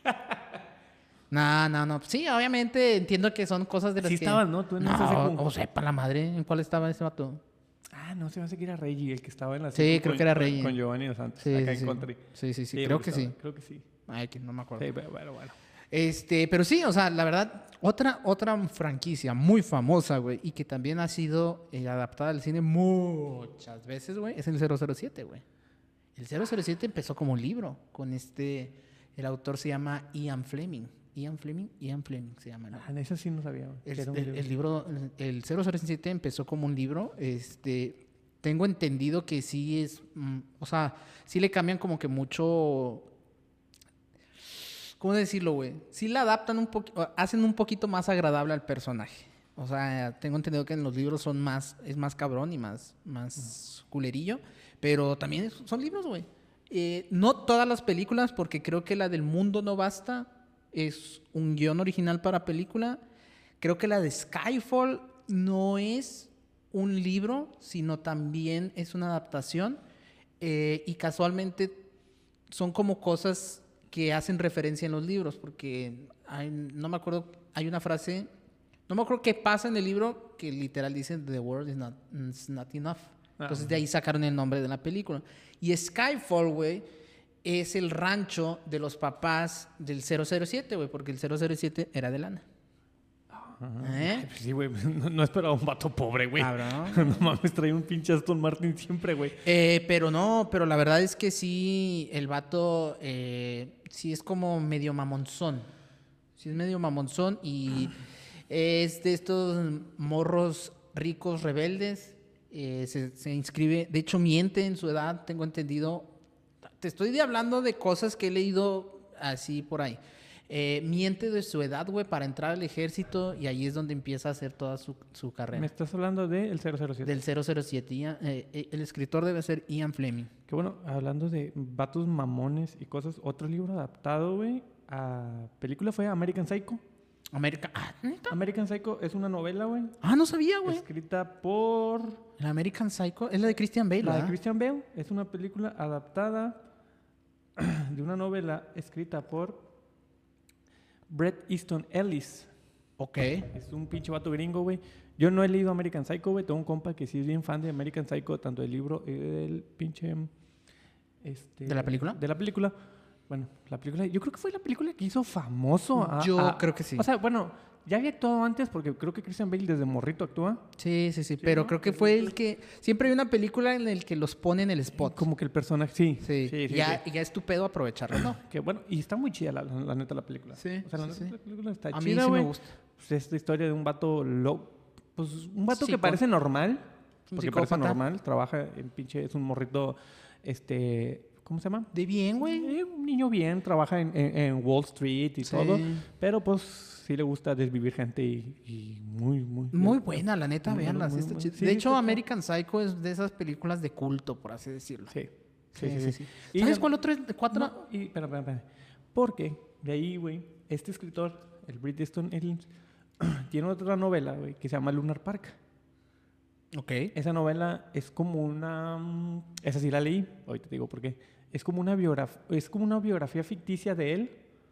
No, no, no. Sí, obviamente entiendo que son cosas de las Sí que... estabas, ¿no? Tú en esa No, secu. o sepa la madre. ¿En cuál estaba ese vato? Ah, no, se me hace que era Reggie el que estaba en la Sí, secu creo con- que era con- Reggie. Con Giovanni dos Santos, Sí, acá sí, en Country. sí, sí, sí. me Creo que gustaba, sí. Creo que sí. Ay, que no me acuerdo. Sí, pero bueno, bueno. Este, pero sí, o sea, la verdad, otra, otra franquicia muy famosa, güey, y que también ha sido eh, adaptada al cine muchas veces, güey, es el cero cero siete, güey. El cero cero siete empezó como un libro con este, el autor se llama Ian Fleming. Ian Fleming, Ian Fleming se llama. ¿no? Ah, en eso sí no sabía. güey, que El, era un el- libro. el libro, el cero cero siete empezó como un libro, este, tengo entendido que sí es, mm, o sea, sí le cambian como que mucho, ¿cómo decirlo, güey? Sí la adaptan un poquito, hacen un poquito más agradable al personaje. O sea, tengo entendido que en los libros son más, es más cabrón y más, más culerillo, pero también es- son libros, güey. Eh, no todas las películas, porque creo que la del Mundo No Basta es un guión original para película. Creo que la de Skyfall no es un libro, sino también es una adaptación. Eh, y casualmente son como cosas que hacen referencia en los libros, porque hay- no me acuerdo, hay una frase, no me acuerdo qué pasa en el libro que literal dice The world is not, is not enough. Entonces de ahí sacaron el nombre de la película. Y Skyfall, güey, es el rancho de los papás del cero cero siete, güey, porque el cero cero siete era de lana. ¿Eh? Ay, pues sí, güey. No, no esperaba un vato pobre, güey. Cabrón. No mames, traía un pinche Aston Martin siempre, güey. Eh, pero no, pero la verdad es que sí, el vato eh, sí es como medio mamonzón. Sí es medio mamonzón y es de estos morros ricos rebeldes eh, se, se inscribe, de hecho miente en su edad, tengo entendido. Te estoy hablando de cosas que he leído así por ahí. Eh, miente de su edad, güey, para entrar al ejército y ahí es donde empieza a hacer toda su, su carrera. Me estás hablando del cero cero siete. Del cero cero siete. Ian- eh, eh, el escritor debe ser Ian Fleming. Que bueno, hablando de vatos mamones y cosas, otro libro adaptado, güey, a película fue American Psycho. América. Ah, ¿neta? American Psycho es una novela, güey, Ah, no sabía, güey. escrita por El American Psycho es la de Christian Bale, la de ¿verdad? Christian Bale. Es una película adaptada de una novela escrita por Bret Easton Ellis. Ok. Es un pinche vato gringo, güey. Yo no he leído American Psycho, güey. Tengo un compa que sí es bien fan de American Psycho, tanto del libro y del pinche... Este, ¿De la película? De la película. Bueno, la película... Yo creo que fue la película que hizo famoso a... Yo a- creo que sí. O sea, bueno, ya había actuado antes porque creo que Christian Bale desde morrito actúa. Sí, sí, sí, pero ¿no? creo que fue el que... Siempre hay una película en la que los pone en el spot. Como que el personaje... Sí, Sí, sí, sí, ya, sí. y ya es tu pedo aprovecharlo, ¿no? Que bueno, y está muy chida la, la, la neta la película. Sí, O sea, la sí, neta sí. la película está A mí chida, sí me güey. gusta. Pues esta historia de un vato lo, pues un vato que Psicó- parece normal, Un porque parece psicópata. normal, trabaja en pinche, es un morrito, este, ¿cómo se llama? De bien, güey. Eh, un niño bien, trabaja en, en- en Wall Street y Sí. todo, pero pues sí le gusta desvivir gente y, y muy, muy... Muy buena, la neta, Muy, veanla. muy, sí está muy- chida. sí, de sí hecho, está American Psycho es de esas películas de culto, por así decirlo. Sí, sí, sí. sí, sí. Y ¿Sabes ya- cuál otro es? ¿Cuatro? No, y, espera, espera, espera. Porque de ahí, güey, este escritor, el Bret Easton Ellis, tiene otra novela, güey, que se llama Lunar Park. Ok. Esa novela es como una... mm, Esa sí la leí, ahorita te digo por qué. Es como una biografía, es como una biografía ficticia de él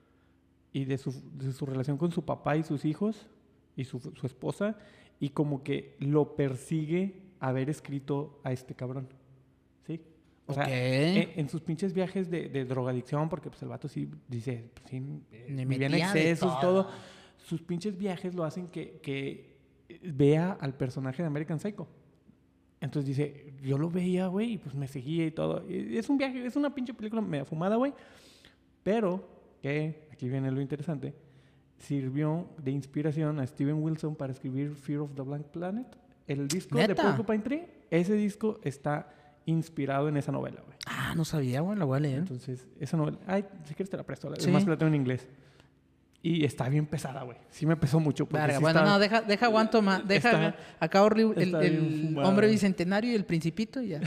y de su, de su relación con su papá y sus hijos y su, su esposa y como que lo persigue haber escrito a este cabrón. ¿Sí? O sea, Ok. en, en sus pinches viajes de, de drogadicción, porque pues el vato sí dice, pues, sí, eh, Me vivía en metía de excesos, todo. todo. Sus pinches viajes lo hacen que, que vea al personaje de American Psycho. Entonces dice, yo lo veía, güey, y pues me seguía y todo. Y es un viaje, es una pinche película media fumada, güey. Pero, que, aquí viene lo interesante, sirvió de inspiración a Steven Wilson para escribir Fear of the Blank Planet. El disco de ¿Neta? Porcupine Tree, ese disco está inspirado en esa novela, güey. Ah, no sabía, güey, la voy a leer. Entonces, esa novela, ay, si quieres te la presto, Sí. además que la tengo en inglés. Y está bien pesada, güey. Sí me pesó mucho. porque Verga, sí bueno, está- no, deja, deja aguanto más. Deja está- acá horrible el, está bien el fumado. hombre bicentenario y el principito y ya.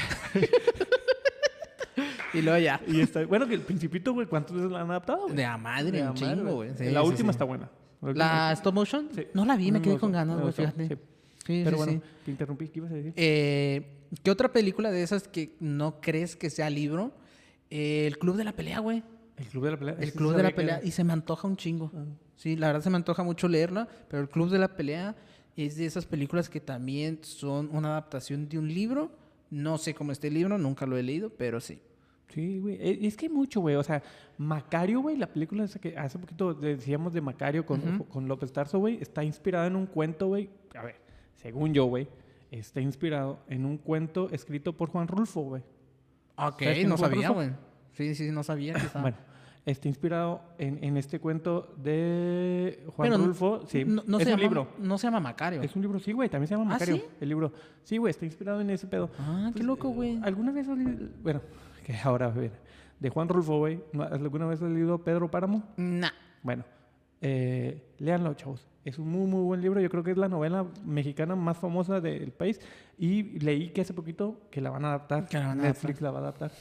y luego ya. Y está, bueno, que el Principito, güey, ¿cuántas veces la han adaptado, güey? De a madre, De un a madre, chingo, güey. Sí, la sí, última sí. está buena. ¿La última- stop motion? Sí. No la vi, me Mm, quedé me con gustó, ganas, me güey, gustó, fíjate. sí. Sí, Pero sí, bueno, sí. te interrumpí, ¿qué ibas a decir? Eh, ¿Qué otra película de esas que no crees que sea libro? Eh, el Club de la Pelea, güey. El Club de la Pelea. El ese Club de sabía la que era- Pelea. Y se me antoja un chingo. Ah. Sí, la verdad se me antoja mucho leerla, pero el Club de la Pelea es de esas películas que también son una adaptación de un libro. No sé cómo está el libro, nunca lo he leído, pero sí. Sí, güey. Eh, Es que hay mucho, güey. O sea, Macario, güey, la película esa que hace poquito decíamos de Macario con, Ujú. con López Tarso, güey, está inspirada en un cuento, güey. A ver, según yo, güey, está inspirado en un cuento escrito por Juan Rulfo, güey. Ok, ¿Sabes quién no es Juan sabía, Rulfo? güey. Sí, sí, no sabía que estaba. Bueno, está inspirado en, en este cuento de Juan Pero no- Rulfo. Sí, no, no es se un llama, libro. No se llama Macario. Es un libro, sí, güey, también se llama ¿Ah, Macario, sí? el libro. Sí, güey, está inspirado en ese pedo. Ah, qué loco, güey. eh, ¿Alguna vez has leído, bueno, que ahora, a ver, de Juan Rulfo, güey, ¿no- ¿alguna vez has leído Pedro Páramo? Nah. Bueno, eh, léanlo, chavos. Es un muy, muy buen libro. Yo creo que es la novela mexicana más famosa del país. Y leí que hace poquito que la van a adaptar. Que la van a Netflix la va a adaptar.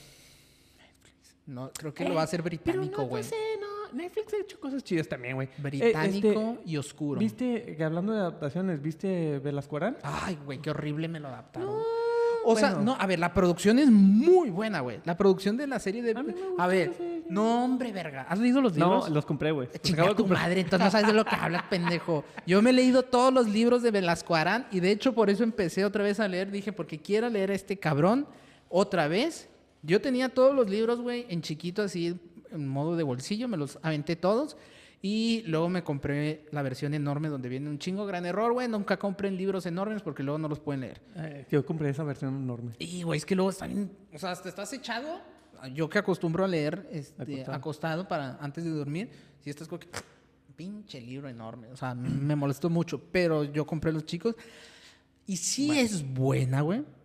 No, creo que lo va a hacer británico, Pero no, güey. no sé, no. Netflix ha hecho cosas chidas también, güey. Eh, Británico este, y oscuro. ¿Viste, que hablando de adaptaciones, viste Velasco Arán? Ay, güey, qué horrible me lo adaptaron. No, o sea, bueno. no, a ver, la producción es muy buena, güey. La producción de la serie de... A mí me A, gusta ver, la serie. no, hombre, verga. ¿Has leído los libros? No, los compré, güey. Los Chinga acabo de tu comprar. madre, entonces no sabes de lo que hablas, pendejo. Yo me he leído todos los libros de Velasco Arán y de hecho por eso empecé otra vez a leer. Dije, porque quiero leer a este cabrón otra vez. Yo tenía todos los libros, güey, en chiquito, así, en modo de bolsillo, me los aventé todos. Y luego me compré la versión enorme donde viene un chingo. Gran error, güey. Nunca compren libros enormes porque luego no los pueden leer. Eh, yo compré esa versión enorme. Y, güey, es que luego está bien... O sea, hasta estás echado. Yo que acostumbro a leer este, Acostado. acostado. para antes de dormir. Si estás como que... Pinche libro enorme. O sea, me molestó mucho. Pero yo compré los chicos. Y sí es buena, güey.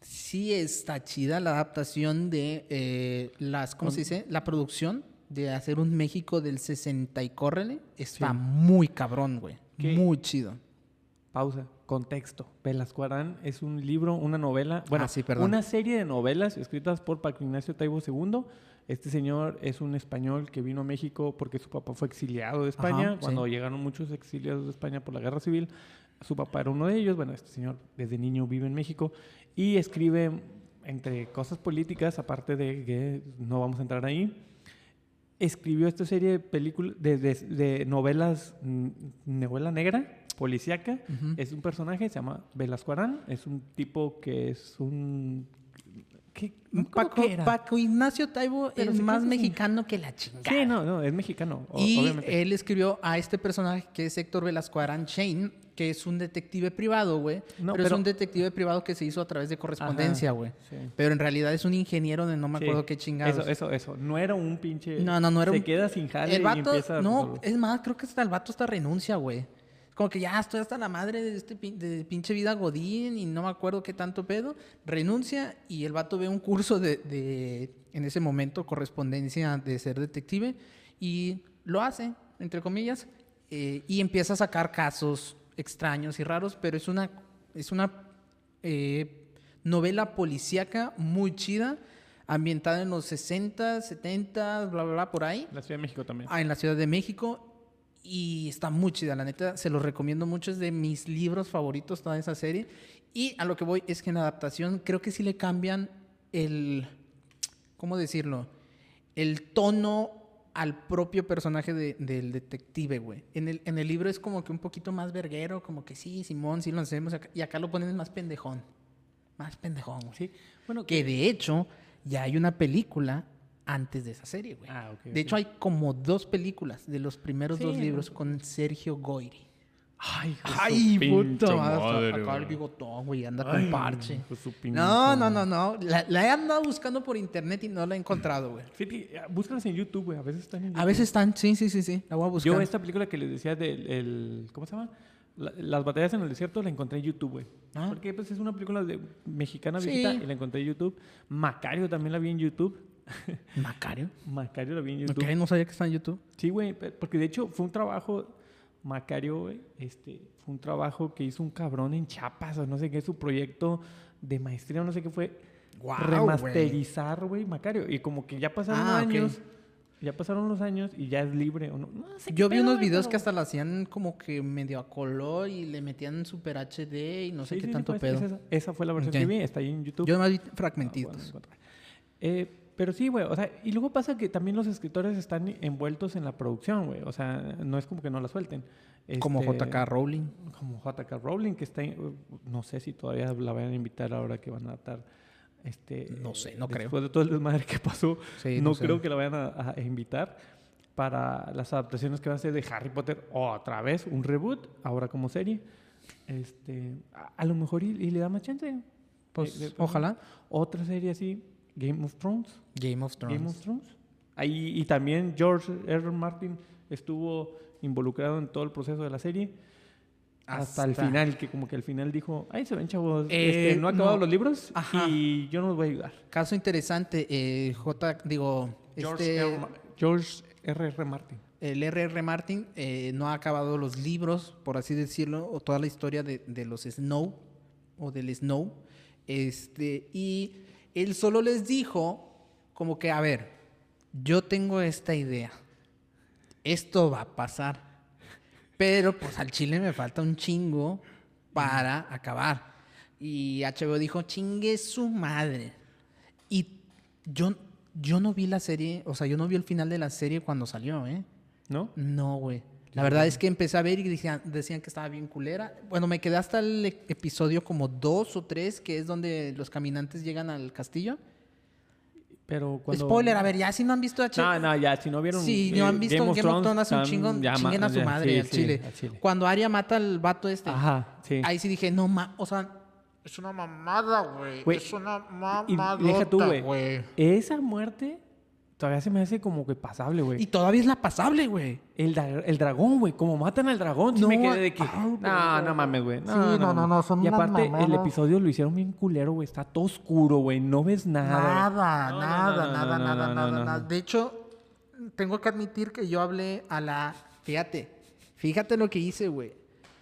sí está chida la adaptación de eh, las, ¿cómo se dice? La producción de hacer un México del sesenta y córrele. Está Sí. muy cabrón, güey. ¿Qué? Muy chido. Pausa, contexto. Velasco Arán es un libro, una novela, bueno, Ah, sí, perdón. una serie de novelas escritas por Paco Ignacio Taibo segundo. Este señor es un español que vino a México porque su papá fue exiliado de España. Ajá, Cuando sí. llegaron muchos exiliados de España por la guerra civil, su papá era uno de ellos. Bueno, este señor desde niño vive en México y escribe entre cosas políticas, aparte de que no vamos a entrar ahí. Escribió esta serie de películas, de, de- de novelas, mm, novela negra, policíaca. Ujú. Es un personaje, se llama Velasco Arán. Es un tipo que es un... ¿Qué? No me acuerdo Paco, qué era. Paco Ignacio Taibo Pero es sí, más creo que sí. mexicano que la chingada. Sí, no, no, es mexicano, o- Y obviamente. él escribió a este personaje que es Héctor Velasco Arán Shane, que es un detective privado, güey. No, pero, es pero- un detective privado que se hizo a través de correspondencia, Ajá, güey. sí. Pero en realidad es un ingeniero de no me Sí. acuerdo qué chingados. Eso, eso, eso. No era un pinche... No, no, no era se un... queda sin jale El y vato, empieza a no, resolver. es más, creo que hasta el vato hasta renuncia, güey. Como que ya estoy hasta la madre de este pin- de pinche vida godín y no me acuerdo qué tanto pedo. Renuncia y el vato ve un curso de, de en ese momento, correspondencia de ser detective y lo hace, entre comillas, eh, y empieza a sacar casos extraños y raros, pero es una, es una eh, novela policíaca muy chida, ambientada en los sesenta, setenta, bla, bla, bla, por ahí. La Ciudad de México también. Ah, en la Ciudad de México. Y está muy chida, la neta, se los recomiendo mucho, es de mis libros favoritos toda esa serie. Y a lo que voy es que en adaptación creo que sí le cambian el, ¿cómo decirlo? El tono al propio personaje de- del detective, güey. En el, en el libro es como que un poquito más verguero, como que sí, Simón, sí lo hacemos, acá- y acá lo ponen más pendejón. Más pendejón, güey. Sí. Bueno, Que de hecho ya hay una película antes de esa serie, güey. Ah, ok, de ok. hecho, hay como dos películas de los primeros Sí, dos no. libros con Sergio Goyri. Ay, hijo de su Ay, pinche puta madre. madre, Acá el güey. bigotón, güey, anda Ay, con parche. hijo de su pinche No, no, no, madre. no. La, la he andado buscando por internet y no la he encontrado, güey. Fíjate, búscalas en YouTube, güey. A veces están en YouTube. A veces están, sí, sí, sí, sí. La voy a buscar. Yo esta película que les decía del... el- ¿cómo se llama? La- las batallas en el desierto la encontré en YouTube, güey. Ah. Porque pues, es una película de mexicana Sí. viejita y la encontré en YouTube. Macario también la vi en YouTube. Macario. Macario la vi en YouTube. Ok, no sabía que está en YouTube. Sí, güey, pe- porque de hecho fue un trabajo, Macario, güey, este, fue un trabajo que hizo un cabrón en Chiapas, o no sé qué, su proyecto de maestría, no sé qué fue, Guau, remasterizar, güey, Macario. Y como que ya pasaron Ah, ok. años, ya pasaron los años y ya es libre, o no, no sé qué Yo vi pedo, unos güey, videos pero- que hasta la hacían como que medio a color y le metían super H D y no sé Sí, qué sí, sí, tanto fue pedo. esa, esa- esa fue la versión Ok. que vi, está ahí en YouTube. Yo nomás vi Ah, fragmentitos. bueno, encontrar. Eh, pero sí, güey, o sea, y luego pasa que también los escritores están envueltos en la producción, güey, o sea, no es como que no la suelten. Como Este, J K. Rowling. Como J K. Rowling, que está, en- no sé si todavía la vayan a invitar ahora que van a adaptar, este... No sé, no creo. Después de todo el desmadre que pasó, Sí, no, no sé. creo que la vayan a, a invitar para las adaptaciones que va a hacer de Harry Potter otra vez, un reboot, ahora como serie. Este, a, a lo mejor y, y le da más chance. Pues De- de- ojalá. Otra serie así, Game of Thrones. Game of Thrones. Game of Thrones. Ahí, y también George R. R. Martin estuvo involucrado en todo el proceso de la serie. Hasta, el Hasta- final, que como que al final dijo, ay, se ven chavos, Eh, este, no ha acabado no. los libros Ajá. y yo no los voy a ayudar. Caso interesante, eh, J, digo, George, este, R. Ma- George R. R. Martin. el R R. Martin eh, no ha acabado los libros, por así decirlo, o toda la historia de, de los Snow, o del Snow, este, y él solo les dijo, como que, a ver, yo tengo esta idea, esto va a pasar, pero pues al chile me falta un chingo para acabar. Y H B O dijo, chingue su madre. Y yo, yo no vi la serie, o sea, yo no vi el final de la serie cuando salió, ¿eh? ¿No? No, güey. La verdad es que empecé a ver y decían, decían que estaba bien culera. Bueno, me quedé hasta el e- episodio como dos o tres, que es donde los caminantes llegan al castillo. Pero cuando... Spoiler, a ver, ya si no han visto H No, no, ya, si no vieron... Si eh, no han visto Game, of Thrones hace un tam- chingo, ya ma- chinguen a su ya, madre sí, al, sí, chile. al chile. Cuando Arya mata al vato este, Ajá, sí. ahí sí dije, no, ma, o sea, Es una mamada, güey. Güey, Es una Y deja tú, mamadota, güey. güey. Esa muerte todavía se me hace como que pasable, güey. Y todavía es la pasable, güey. El, dra- el dragón, güey. Como matan al dragón, sí No, me quedé de que... ay, No, no mames, güey. No, Sí, no, no, mames. no, son Y unas aparte, el mamadas. episodio lo hicieron bien culero, güey. Está todo oscuro, güey. No ves nada. Nada, No, no, nada, no, no, nada, no, nada, no, nada, no, no. nada. De hecho, tengo que admitir que yo hablé a la... Fíjate, fíjate lo que hice, güey.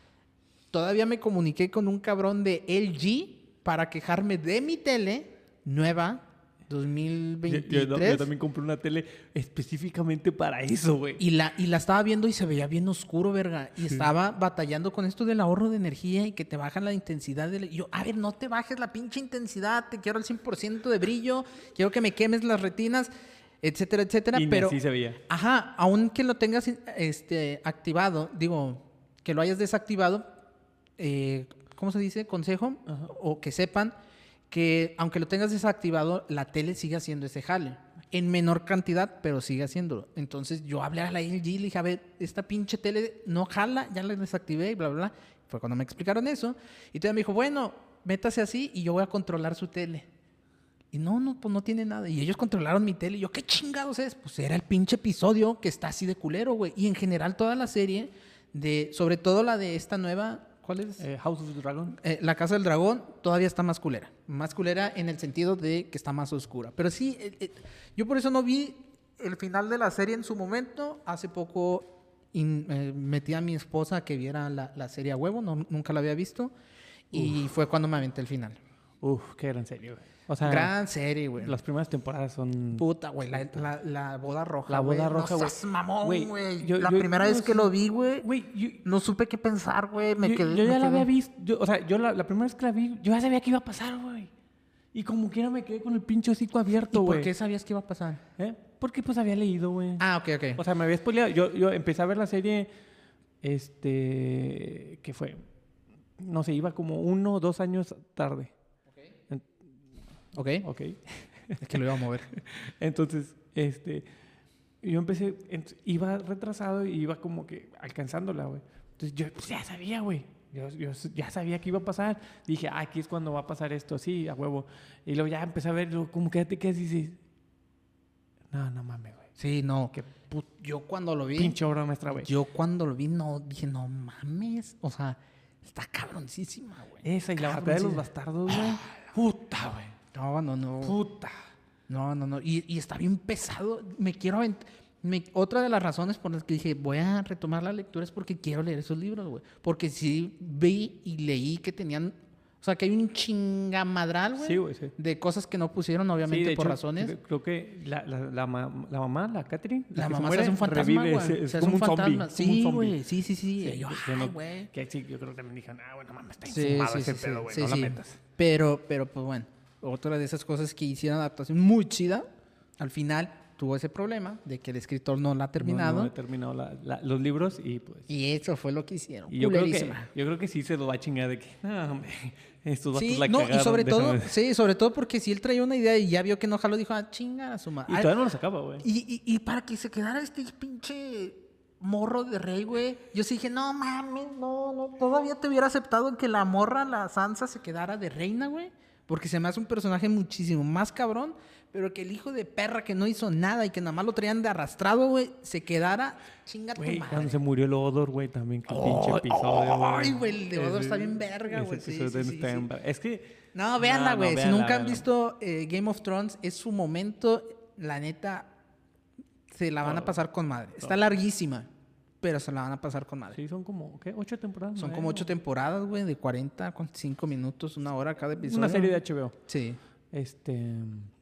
Todavía me comuniqué con un cabrón de L G para quejarme de mi tele nueva dos mil Yo, veintitrés. yo- yo también compré una tele específicamente para eso, güey. Y la, y la estaba viendo y se veía bien oscuro, verga. Y estaba batallando con esto del ahorro de energía y que te bajan la intensidad. De la- y yo, a ver, no te bajes la pinche intensidad. Te quiero al cien por ciento de brillo. Quiero que me quemes las retinas, etcétera, etcétera. Y ni pero, así se veía. Ajá, aunque lo tengas este, activado, digo, que lo hayas desactivado, eh, ¿cómo se dice? Consejo. Ajá. O que sepan que aunque lo tengas desactivado, la tele sigue haciendo ese jale. En menor cantidad, pero sigue haciéndolo. Entonces yo hablé a la L G y le dije, a ver, esta pinche tele no jala, ya la desactivé y bla, bla, bla. Fue cuando me explicaron eso. Y todavía me dijo, bueno, métase así y yo voy a controlar su tele. Y no, no, pues no tiene nada. Y ellos controlaron mi tele. Y yo, ¿qué chingados es? Pues era el pinche episodio que está así de culero, güey. Y en general toda la serie, de, sobre todo la de esta nueva, ¿cuál es? Eh, House of the Dragon. Eh, la Casa del Dragón todavía está más culera. Más culera en el sentido de que está más oscura. Pero sí, eh, eh, yo por eso no vi el final de la serie en su momento. Hace poco in- eh, metí a mi esposa a que viera la, la serie a huevo. No, nunca la había visto. Y fue cuando me aventé el final. Uf, qué gran serie, güey. O sea, Gran serie, güey. las primeras temporadas son... Puta, güey. La, la, la boda roja, La boda güey. roja, No güey. seas mamón, Güey, güey. yo- La yo- primera no, vez que sí. lo vi, güey, Güey, yo, no supe qué pensar, güey. Me yo- quedé... yo me ya la quedé- había visto. yo- o sea, yo la, la primera vez que la vi, yo ya sabía que iba a pasar, güey. Y como quiera me quedé con el pinche hocico ¿Y abierto, güey. por qué sabías que iba a pasar? ¿Eh? Porque pues había leído, güey. Ah, ok, ok. O sea, me había spoileado. Yo, yo empecé a ver la serie, este, ¿qué fue? No sé, iba como uno o dos años tarde. Ok. Ok. Es que lo iba a mover. Entonces, este, yo empecé, ent- iba retrasado y iba como que alcanzándola, güey. Entonces yo pues, ya sabía, güey. Yo, yo s- ya sabía que iba a pasar. Dije, ah, aquí es cuando va a pasar esto, sí, a huevo. Y luego ya empecé a ver, luego, como que ya te quedas y dices, no, no mames, güey. Sí, no. Qué Put- yo cuando lo vi, pinche obra maestra, güey. yo cuando lo vi, no, dije, no mames. O sea, está cabroncísima, güey. Esa y la batalla de los Cabroncísima. bastardos, güey. Puta, güey. No, no, no. Puta. No, no, no. Y, y está bien pesado. Me quiero aventar. Me- otra de las razones por las que dije voy a retomar la lectura es porque quiero leer esos libros, güey. Porque sí vi y leí que tenían. O sea, que hay un chingamadral, güey. Sí, güey, sí. De cosas que no pusieron, obviamente, Sí, de por hecho, razones. Creo, creo que la, la, la, ma- la mamá, la Catherine, La que mamá se muere, hace un fantasma, revive, güey. es- es Se hace como un un zombie. fantasma. es como un Sí, zombie. güey. Sí, sí, sí. Sí, Y yo, yo ay, no- güey. Que sí, yo creo que también dijeron, ah, bueno, mames, está Sí, infumado sí, ese sí, pedo, sí, güey, sí, no sí. la metas. Pero, pero, pues bueno, otra de esas cosas que hicieron adaptación muy chida, al final tuvo ese problema de que el escritor no la ha terminado. No, no he terminado la- la- los libros y pues... Y eso fue lo que hicieron. Y yo creo, que, Culerísima. yo creo que sí se lo va a chingar de que, no, hombre, estos vatos Sí, la no, y cagaron, sobre todo, déjame". sí, sobre todo porque si él traía una idea y ya vio que no jaló, dijo, ah, chinga a su madre. Y todavía no lo sacaba, güey. Y, y, y para que se quedara este pinche morro de rey, güey, yo sí dije, no mames, no, no, todavía te hubiera aceptado que la morra, la Sansa, se quedara de reina, güey, porque se me hace un personaje muchísimo más cabrón, pero que el hijo de perra que no hizo nada y que nada más lo traían de arrastrado, güey, se quedara, chinga tu Güey, madre. cuando se murió el Odor, güey, también, qué Oh, pinche episodio, güey. ay, güey, el de Odor Ese- está bien verga, ese güey, sí, episodio sí, también sí, está sí. bien verga. Es que... No, véanla, no, güey. si véanla, nunca han véanla. visto eh, Game of Thrones, es su momento. La neta, se la van a Todo. pasar con madre. Está Todo. larguísima, pero se la van a pasar con madre. Sí, son como, ¿qué? ¿Ocho temporadas? Son ¿no? como ocho temporadas, güey, de cuarenta, cuarenta y cinco minutos, una hora cada episodio. Una serie de H B O. Sí, Este...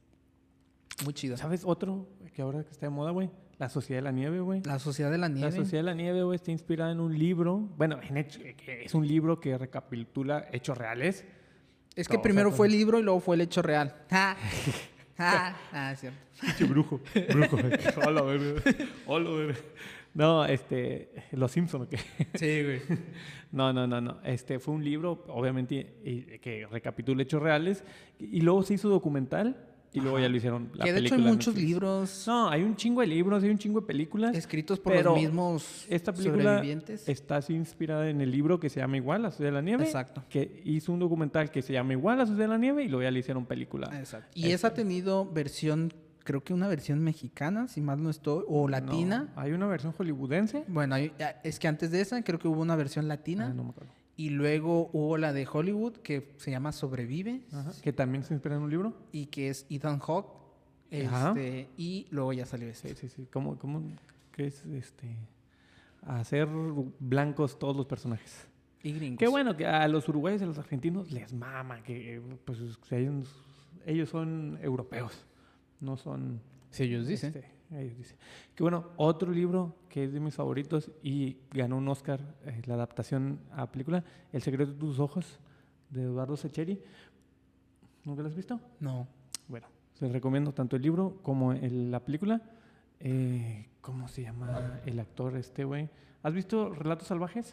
muy chida. ¿Sabes otro que ahora que está de moda, güey? La Sociedad de la Nieve, güey. La Sociedad de la Nieve. La Sociedad de la Nieve, güey, está inspirada en un libro. Bueno, en hecho- que es un libro que recapitula hechos reales. Es que No, o primero sea, fue el libro y luego fue el hecho real. Ah, ah, ah, es cierto. Pinche brujo. Brujo. Hola, verga. Hola, verga. No, este... Los Simpson, ¿o qué? Sí, güey. No, no, no, no. Este fue un libro, obviamente, y- que recapitula hechos reales. Y luego se hizo documental. Y luego Ajá. ya lo hicieron la Que de hecho película hay en muchos Netflix. libros No, hay un chingo de libros, hay un chingo de películas. escritos por pero los mismos Esta película sobrevivientes. está así inspirada en el libro que se llama igual, La Sociedad de la Nieve. Exacto. Que hizo un documental que se llama igual, La Sociedad de la Nieve, y luego ya le hicieron película. Exacto. Y Este, esa ha tenido versión creo que una versión mexicana, si mal no estoy, o latina. No, hay una versión hollywoodense. Bueno, hay- es que antes de esa creo que hubo una versión latina. Ah, no me acuerdo. Y luego hubo la de Hollywood que se llama Sobrevive. Ajá, que también se inspira en un libro. Y que es Ethan Hawke. Ajá. Este, y luego ya salió este. Sí, sí, sí. ¿Cómo, cómo qué es este hacer blancos todos los personajes? Y gringos. Qué bueno que a los uruguayos y a los argentinos les mama que pues que ellos, ellos son europeos, no son Sí, ellos dicen. este, ellos dicen. Que bueno, otro libro que es de mis favoritos y ganó un Oscar, eh, la adaptación a película, El secreto de tus ojos, de Eduardo Sacheri. ¿Nunca lo has visto? No. Bueno, les recomiendo tanto el libro como el- la película. Eh, ¿Cómo se llama el actor este, güey? ¿Has visto Relatos Salvajes?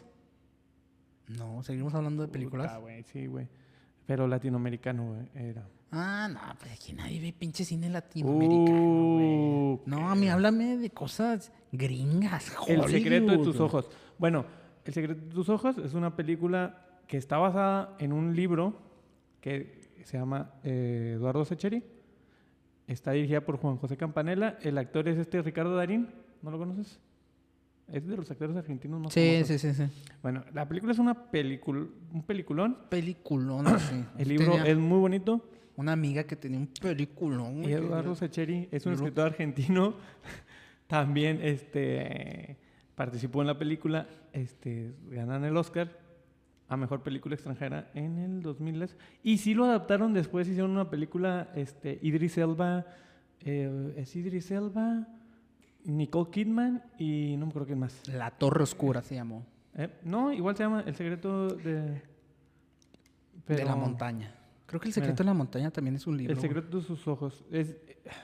No, seguimos hablando de películas. Puta, güey, sí, güey. Pero latinoamericano, güey, era. Ah, no, pues aquí nadie ve pinche cine latinoamericano, güey. Uh, No, a mí háblame de cosas gringas. El secreto de Hollywood, tus güey. ojos. Bueno, El secreto de tus ojos es una película que está basada en un libro que se llama eh, Eduardo Sacheri. Está dirigida por Juan José Campanella. El actor es este Ricardo Darín. ¿No lo conoces? Es de los actores argentinos más Sí, famosos. sí, sí, sí. Bueno, la película es una película, un peliculón. Peliculón, sí. El libro Tenía es muy bonito. una amiga que tenía un peliculón. Y güey, que- Eduardo Sacheri es un Libro. escritor argentino. También este, participó en la película. Este, ganan el Oscar a Mejor Película Extranjera en el dos mil. Y sí lo adaptaron después. Hicieron una película, este, Idris Elba. eh, es Idris Elba, Nicole Kidman y no me acuerdo quién más. La Torre Oscura se llamó. Eh, no, igual se llama El secreto de... De pero- la montaña. Creo que El secreto Mira. de la montaña también es un libro. El secreto de sus ojos. Es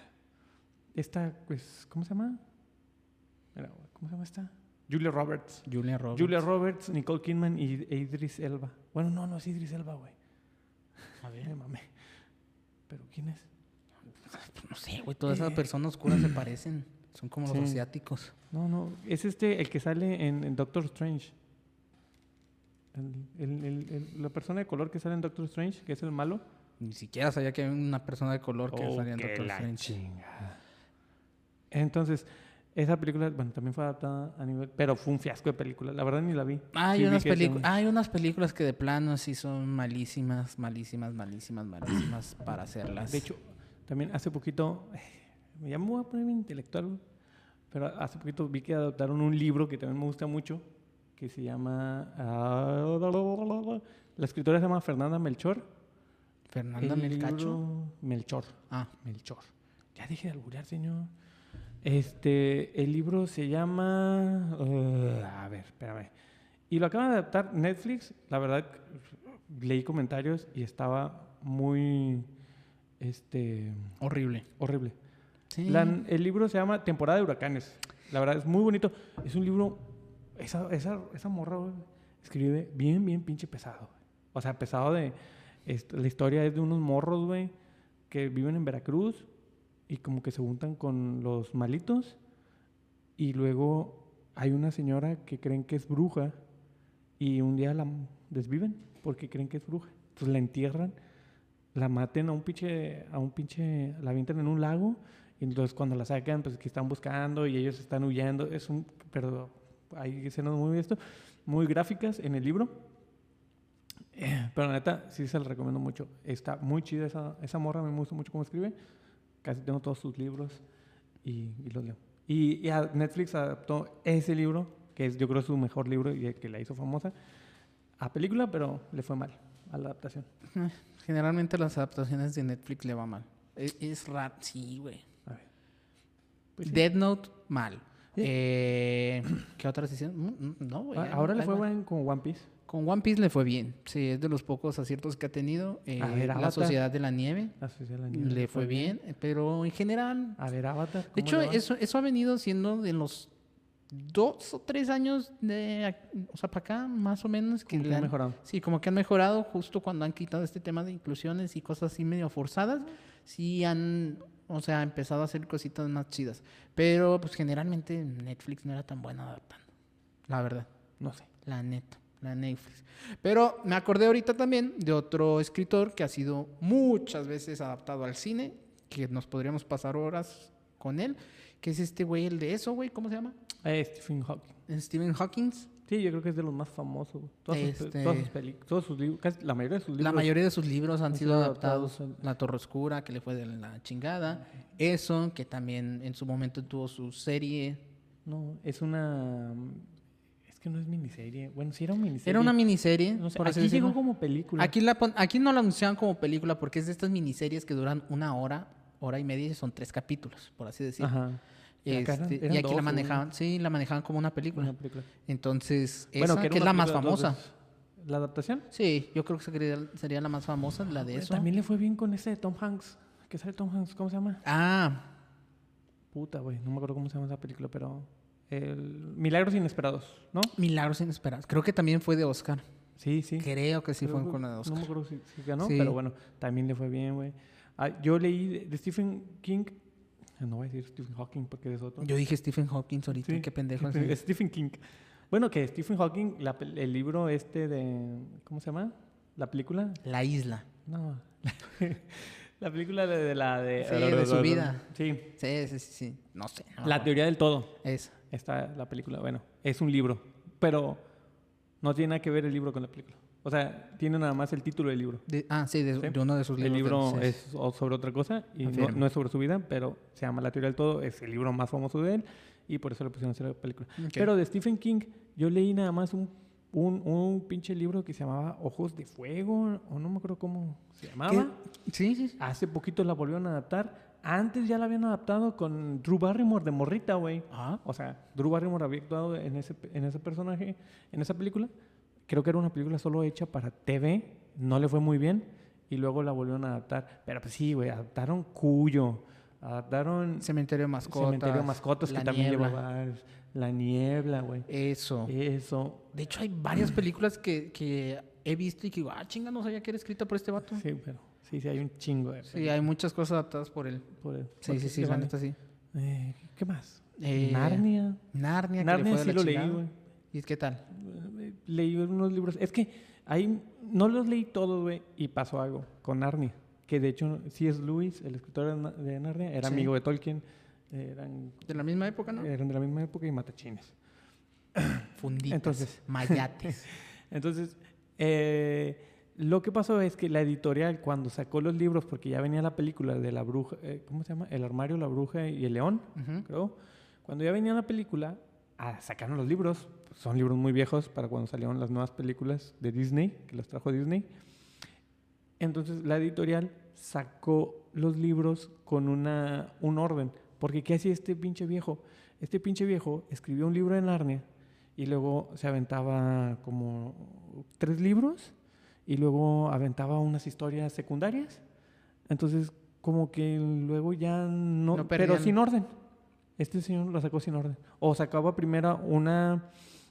esta, pues, ¿cómo se llama? Mira, ¿cómo se llama esta? Julia Roberts. güey. Julia Roberts. Julia Roberts, Nicole Kidman y e Idris Elba. Bueno, no, no es Idris Elba, güey. A ver. Me mamé. ¿Pero quién es? No sé, güey. Todas esas personas oscuras se parecen. Son como los Sí. asiáticos. No, no. Es este, el que sale en, en Doctor Strange. El- el- el- el- la persona de color que sale en Doctor Strange, que es el malo. Ni siquiera sabía que había una persona de color que Oh, salía en que Doctor la Strange. chingada. Entonces, esa película, bueno, también fue adaptada a nivel, pero fue un fiasco de película. La verdad ni la vi. Hay, Sí vi unas que es pelicu- un- hay unas películas que de plano sí son malísimas, malísimas, malísimas, malísimas para hacerlas. De hecho, también hace poquito, eh, ya me voy a poner bien intelectual, güey, pero hace poquito vi que adaptaron un libro que también me gusta mucho, que se llama... ah, la escritora se llama Fernanda Melchor. Fernanda El Melcacho. libro- Melchor. Ah, Melchor. Ya deje de alburear, señor. Este, el libro se llama... uh, a ver, espérame. Y lo acaban de adaptar Netflix. La verdad, leí comentarios y estaba muy... Este... horrible. horrible. Sí. La- el libro se llama Temporada de Huracanes. La verdad, es muy bonito. Es un libro... Esa, esa, esa morra, güey, escribe bien, bien pinche pesado. O sea, pesado de... este, la historia es de unos morros, güey, que viven en Veracruz y como que se juntan con los malitos. Y luego hay una señora que creen que es bruja y un día la desviven porque creen que es bruja. Entonces la entierran, la maten a un pinche, a un pinche, la avientan en un lago y entonces cuando la sacan, pues que están buscando y ellos están huyendo. Es un, pero hay escenas muy esto, muy gráficas en el libro. Eh, Pero la neta, sí se la recomiendo mucho. Está muy chida esa, esa morra, me gusta mucho cómo escribe. Casi tengo todos sus libros y, y los leo. Y, y a Netflix adaptó ese libro, que es yo creo su mejor libro y el que la hizo famosa, a película, pero le fue mal a la adaptación. Eh, Generalmente las adaptaciones de Netflix le va mal. Es, es raro. Sí, güey. A ver. Pues sí. Death Note, mal. Sí. Eh, ¿Qué otras hicieron? Mm, mm, No, güey. Ah, ahí- ahora le ahí fue va. bien con One Piece. Con One Piece le fue bien. Sí, es de los pocos aciertos que ha tenido. Eh, A ver, la Avatar. Sociedad de la Nieve La Sociedad de la Nieve le fue bien, eh, pero en general... A ver, Avatar. De ¿cómo hecho, le va? eso, eso ha venido siendo de los dos o tres años de... ac- O sea, para acá, más o menos. Que Como que le ha han- mejorado. Sí, como que han mejorado justo cuando han quitado este tema de inclusiones y cosas así medio forzadas. Sí han, o sea, empezado a hacer cositas más chidas. Pero, pues, generalmente Netflix no era tan bueno adaptando. La verdad. No sé. La neta, la Netflix. Pero me acordé ahorita también de otro escritor que ha sido muchas veces adaptado al cine, que nos podríamos pasar horas con él, que es este güey, el de eso, güey, ¿cómo se llama? Eh, Stephen Hawking. Stephen Hawking. Sí, yo creo que es de los más famosos. Güey. Todas, sus, Este- todas sus películas, todos sus libros, casi la mayoría de sus libros. La mayoría de sus libros han han sido sido adaptados. adaptados La Torre Oscura, que le fue de la chingada. Eso, que también en su momento tuvo su serie. No, es una... Es que no es miniserie. Bueno, sí era una miniserie. Era una miniserie, No sé, por así aquí decirlo. llegó como película. Aquí, la pon- aquí no la anunciaban como película porque es de estas miniseries que duran una hora, hora y media y son tres capítulos, por así decirlo. Ajá. Y acá eran- Este, eran y aquí dos, la o manejaban, sí, la manejaban como una película. Una película. Entonces, Bueno, esa, era que es una la más película de dos famosa. veces. ¿La adaptación? Sí, yo creo que sería, sería la más famosa, la de eso. También le fue bien con ese de Tom Hanks. ¿Qué sale Tom Hanks? ¿Cómo se llama? Ah, Puta, güey. No me acuerdo cómo se llama esa película, pero... El... Milagros Inesperados, ¿no? Milagros Inesperados. Creo que también fue de Oscar. Sí, sí. Creo que sí Creo fue que- con la de Oscar. No me acuerdo si, si ganó, Sí. pero bueno, también le fue bien, güey. Ah, yo leí de, de Stephen King... No voy a decir Stephen Hawking porque es otro. Yo dije Stephen Hawking ahorita, Sí, qué pendejo. Stephen, sí. Stephen King. Bueno, que Stephen Hawking, la pel- el libro este de... ¿Cómo se llama? ¿La película? La isla. No. La película de, de la de... Sí, de su vida. Sí. Sí, sí, sí, sí. No sé. no me La acuerdo. teoría del todo. Esa. Está la película. Bueno, es un libro. Pero no tiene nada que ver el libro con la película. O sea, tiene nada más el título del libro. De- ah, sí, de, ¿Sí? de uno de sus libros. El libro de- sí. es o- sobre otra cosa y no, Afirmo. no es sobre su vida, pero se llama La teoría del todo. Es el libro más famoso de él y por eso le pusieron a hacer la película. Ok. Pero de Stephen King, yo leí nada más un, un, un pinche libro que se llamaba Ojos de Fuego, o no me acuerdo cómo se llamaba. ¿Qué? Sí, sí. sí. Hace poquito la volvieron a adaptar. Antes ya la habían adaptado con Drew Barrymore de morrita, güey. Ah. O sea, Drew Barrymore había actuado en ese, en ese personaje, en esa película. Creo que era una película solo hecha para T V. No le fue muy bien. Y luego la volvieron a adaptar. Pero pues sí, güey, adaptaron Cuyo. Adaptaron Cementerio de Mascotas. Cementerio de Mascotas, La que también Niebla. lleva varios. La Niebla, güey. Eso. Eso. De hecho, hay varias películas que, que he visto y que digo, ah, chinga, no sabía que era escrita por este vato. Sí, pero sí, sí, hay un chingo de Sí, hay muchas cosas adaptadas por él. por el- Sí, porque sí, sí, se la van- neta sí. Eh, ¿Qué más? Eh, Narnia. Narnia, que Narnia le fue de sí la lo leí, chingada. güey. ¿Y qué tal? Eh, Leí unos libros. Es que ahí no los leí todos, güey, y pasó algo con Narnia. Que de hecho, C S. Lewis, el escritor de Na- de Narnia, era Sí. amigo de Tolkien. eh, Eran, De la misma época, ¿no? eran de la misma época y matachines. Funditas, entonces- mayates. Entonces, eh, lo que pasó es que la editorial, cuando sacó los libros, porque ya venía la película de la bruja, eh, ¿cómo se llama? El armario, la bruja y el león, Ujú. creo. Cuando ya venía la película, ah, sacaron los libros. Son libros muy viejos para cuando salieron las nuevas películas de Disney, que los trajo Disney. Entonces, la editorial sacó los libros con una, un orden. Porque, ¿qué hacía este pinche viejo? Este pinche viejo escribió un libro de Narnia y luego se aventaba como tres libros y luego aventaba unas historias secundarias. Entonces, como que luego ya no... No pero perdían- sin orden. Este señor lo sacó sin orden. O sacaba primero una...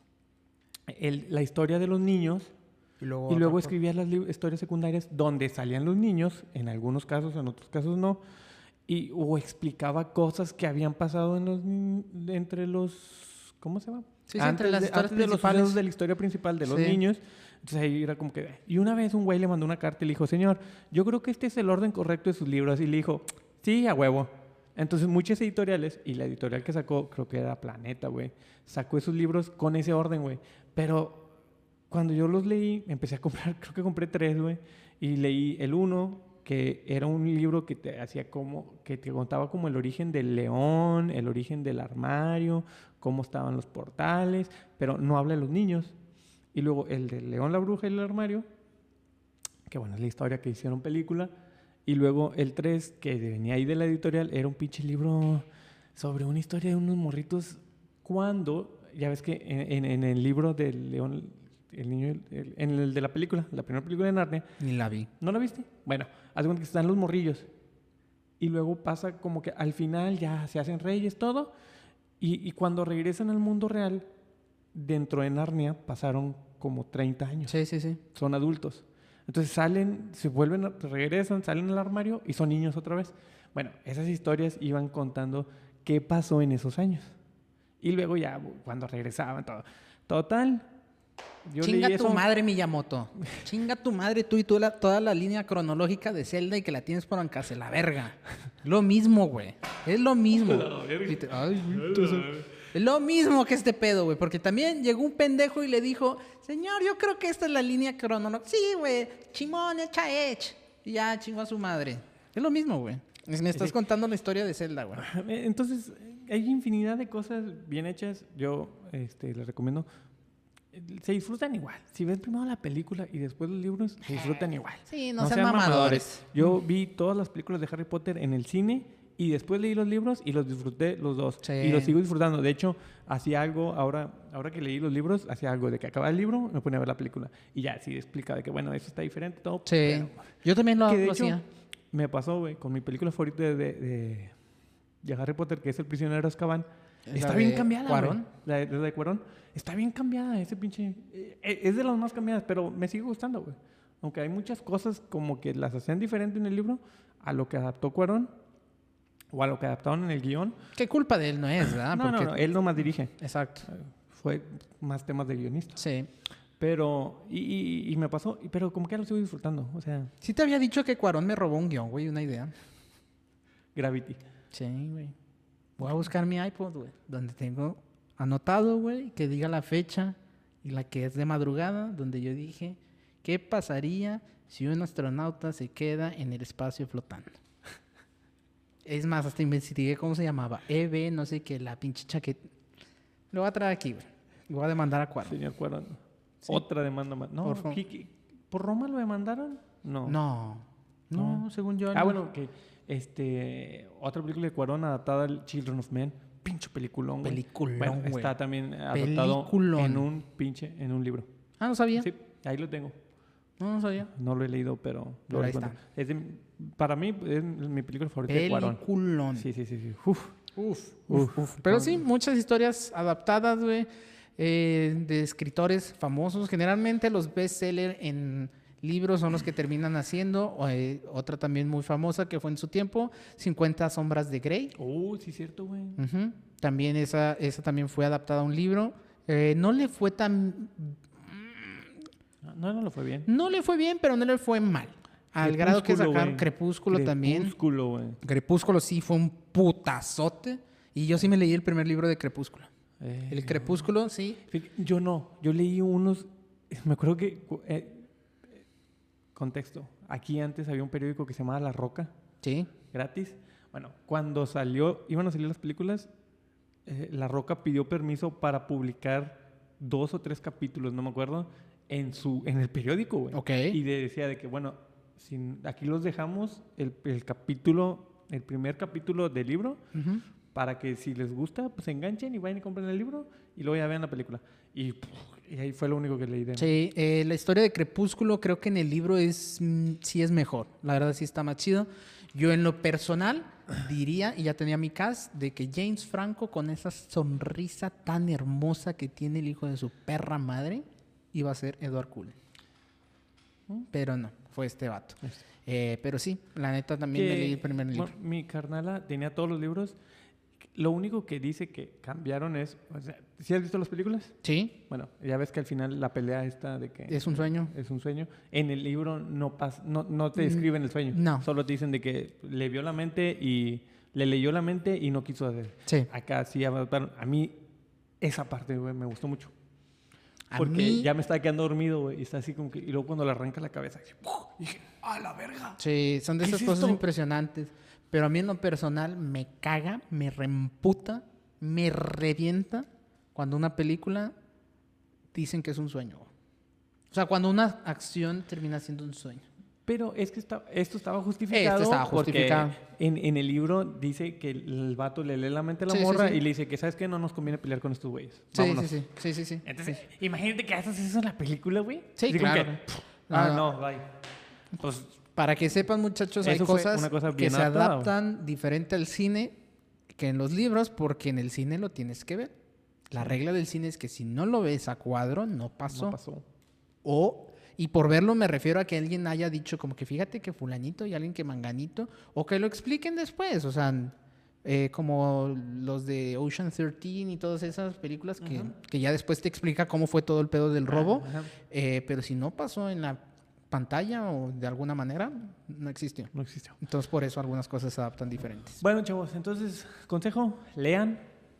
el- la historia de los niños Y luego, y luego otra cosa. escribía las li- historias secundarias donde salían los niños, en algunos casos, en otros casos no, y o explicaba cosas que habían pasado en los ni- entre los ¿cómo se llama? Sí, sí, entre las de, historias antes de los principales. sucesos de la historia principal de los Sí. niños. Entonces ahí era como que y una vez un güey le mandó una carta y le dijo, "Señor, yo creo que este es el orden correcto de sus libros." Y le dijo, "Sí, a huevo." Entonces muchas editoriales, y la editorial que sacó, creo que era Planeta, güey, sacó esos libros con ese orden, güey. Pero cuando yo los leí, empecé a comprar, creo que compré tres, güey, y leí el uno, que era un libro que te hacía como, que te contaba como el origen del león, el origen del armario, cómo estaban los portales, pero no habla de los niños. Y luego el del león, la bruja y el armario, que bueno, es la historia que hicieron película. Y luego el tres, que venía ahí de la editorial, era un pinche libro sobre una historia de unos morritos cuando, ya ves que en, en- en el libro del león, el niño, el- en el de la película, la primera película de Narnia, Ni la vi. ¿no la viste? Bueno, haz de cuenta que están los morrillos. Y luego pasa como que al final ya se hacen reyes, todo. Y, y cuando regresan al mundo real, dentro de Narnia pasaron como treinta años. Sí, sí, sí. Son adultos. Entonces salen, se vuelven, a- regresan, salen al armario y son niños otra vez. Bueno, esas historias iban contando qué pasó en esos años. Y luego ya, cuando regresaban, todo. Total, Yo Chinga leí tu eso. madre, Miyamoto. Chinga tu madre tú y tú la- toda la línea cronológica de Zelda y que la tienes por ancase la verga. Lo mismo, güey. Es lo mismo. Liter- Ay, güey, tú so- Es lo mismo que este pedo, güey. Porque también llegó un pendejo y le dijo, señor, yo creo que esta es la línea cronológica. Sí, güey. Chimón, hecha, hech. Y ya chingó a su madre. Es lo mismo, güey. Me estás Sí. contando la historia de Zelda, güey. Entonces, hay infinidad de cosas bien hechas. Yo este, les recomiendo. Se disfrutan igual. Si ves primero la película y después los libros, se disfrutan igual. Sí, no sean mamadores. Yo vi todas las películas de Harry Potter en el cine y después leí los libros y los disfruté los dos. Sí. Y los sigo disfrutando. De hecho, hacía algo, ahora, ahora que leí los libros, hacía algo de que acababa el libro, me ponía a ver la película. Y ya, sí, explica de que, bueno, eso está diferente, todo. Sí. pero- Yo también lo, que de lo hecho, hacía. me pasó, güey, con mi película favorita de, de, de- de Harry Potter, que es El prisionero de Azkaban. ¿Es Está la bien de cambiada, Cuarón? güey. La de, la de Cuarón. Está bien cambiada ese pinche... eh, eh, es de las más cambiadas, pero me sigue gustando, güey. Aunque hay muchas cosas como que las hacían diferente en el libro a lo que adaptó Cuarón o a lo que adaptaron en el guión. ¿Qué culpa de él no es, verdad? no, Porque- no, no, él nomás dirige. Exacto. Fue más temas de guionista. Sí. Pero... Y, y- y me pasó... y- Pero como que ya lo sigo disfrutando. O sea, Sí te había dicho que Cuarón me robó un guión, güey, una idea. Gravity. Sí, güey. Voy a buscar mi iPod, güey, donde tengo anotado, güey, que diga la fecha y la que es de madrugada, donde yo dije, ¿qué pasaría si un astronauta se queda en el espacio flotando? Es más, hasta investigué cómo se llamaba. E B, no sé qué, la pinche chaqueta. Lo voy a traer aquí, güey. Y voy a demandar a Cuarón. Señor Cuarón. Sí. Otra demanda más. No, Por favor. ¿qué- qué- ¿por Roma lo demandaron? No. No. No, No. según yo. Ah, no. bueno, que este otra película de Cuarón adaptada al Children of Men, pinche peliculón, güey. Peliculón, Bueno, güey. está también adaptado Peliculón. en un pinche en un libro. Ah, no sabía. Sí, ahí lo tengo. No, no sabía. No lo he leído, pero lo Pero ahí recuerdo. Es de- para mí es mi película favorita de Cuarón. Peliculón. Sí, sí, sí, sí. Uf. Uf, Uf, uf. Pero sí, muchas historias adaptadas, güey, eh, de escritores famosos. Generalmente los bestsellers en libros son los que terminan haciendo. o, eh, otra también muy famosa que fue en su tiempo, cincuenta sombras de Grey. Oh, sí es cierto, güey. Ujú. También esa, esa también fue adaptada a un libro. Eh, no le fue tan... No, no lo fue bien. No le fue bien, pero no le fue mal. Al grado que Crepúsculo, sacaron güey. Crepúsculo también. Crepúsculo, güey. Crepúsculo sí fue un putazote. Y yo sí me leí el primer libro de Crepúsculo. Eh, El Crepúsculo, sí. Fí- Yo no, yo leí unos, me acuerdo que, cu- eh, eh, contexto, aquí antes había un periódico que se llamaba La Roca, Sí. gratis. Bueno, cuando salió, iban a salir las películas, eh, La Roca pidió permiso para publicar dos o tres capítulos, no me acuerdo, en su en el periódico, güey. Ok. Y de- decía de que, bueno, sin, aquí los dejamos el, el capítulo, el primer capítulo del libro, Ujú. para que si les gusta, pues se enganchen y vayan y compren el libro y luego ya vean la película. Y, puf, y ahí fue lo único que leí de Sí, eh, la historia de Crepúsculo creo que en el libro es mm, sí es mejor. La verdad sí está más chido. Yo en lo personal diría, y ya tenía mi cast, de que James Franco con esa sonrisa tan hermosa que tiene el hijo de su perra madre, iba a ser Edward Cullen. Pero no, fue este vato. Este. Eh, pero sí, la neta también me Que, leí el primer libro. bueno, mi carnala tenía todos los libros. Lo único que dice que cambiaron es... O sea, ¿sí has visto las películas? Sí, Bueno, ya ves que al final la pelea esta de que... es un sueño. Es un sueño. En el libro no, pas, no, no te describen el sueño. no. Solo te dicen de que le vio la mente y... Le leyó la mente y no quiso hacer. Sí. Acá sí adaptaron. A mí esa parte, güey, me gustó mucho. A Porque mí- ya me estaba quedando dormido, güey. Y está así como que... Y luego cuando le arranca la cabeza, así, ¡puf! Y dije, ¡a la verga! Sí, son de ¿Qué esas es cosas esto? impresionantes. Pero a mí en lo personal me caga, me reemputa, me revienta cuando una película dicen que es un sueño. O sea, cuando una acción termina siendo un sueño. Pero es que está, esto estaba justificado. Esto estaba porque justificado. En, en el libro dice que el, el vato le lee la mente a la Sí, sí, morra sí. y le dice que, ¿sabes qué? No nos conviene pelear con estos güeyes. Sí, Vámonos. sí, sí, sí, sí, sí. Entonces, imagínate que haces eso en la película, güey. Sí, Así como claro. que, ah, No, no, bye. Pues, Para que sepan, muchachos, hay Eso fue cosas una cosa que bien se adaptada, adaptan diferente al cine que en los libros, porque en el cine lo tienes que ver. La regla del cine es que si no lo ves a cuadro, no pasó. no pasó. O, y por verlo me refiero a que alguien haya dicho como que fíjate que fulanito y alguien que manganito, o que lo expliquen después, o sea, Eh, como los de Ocean trece y todas esas películas que, que ya después te explica cómo fue todo el pedo del robo. Ajá. Eh, pero si no pasó en la pantalla o de alguna manera, no existió. No existió. Entonces por eso algunas cosas se adaptan diferentes. Bueno, chavos, entonces, consejo, lean.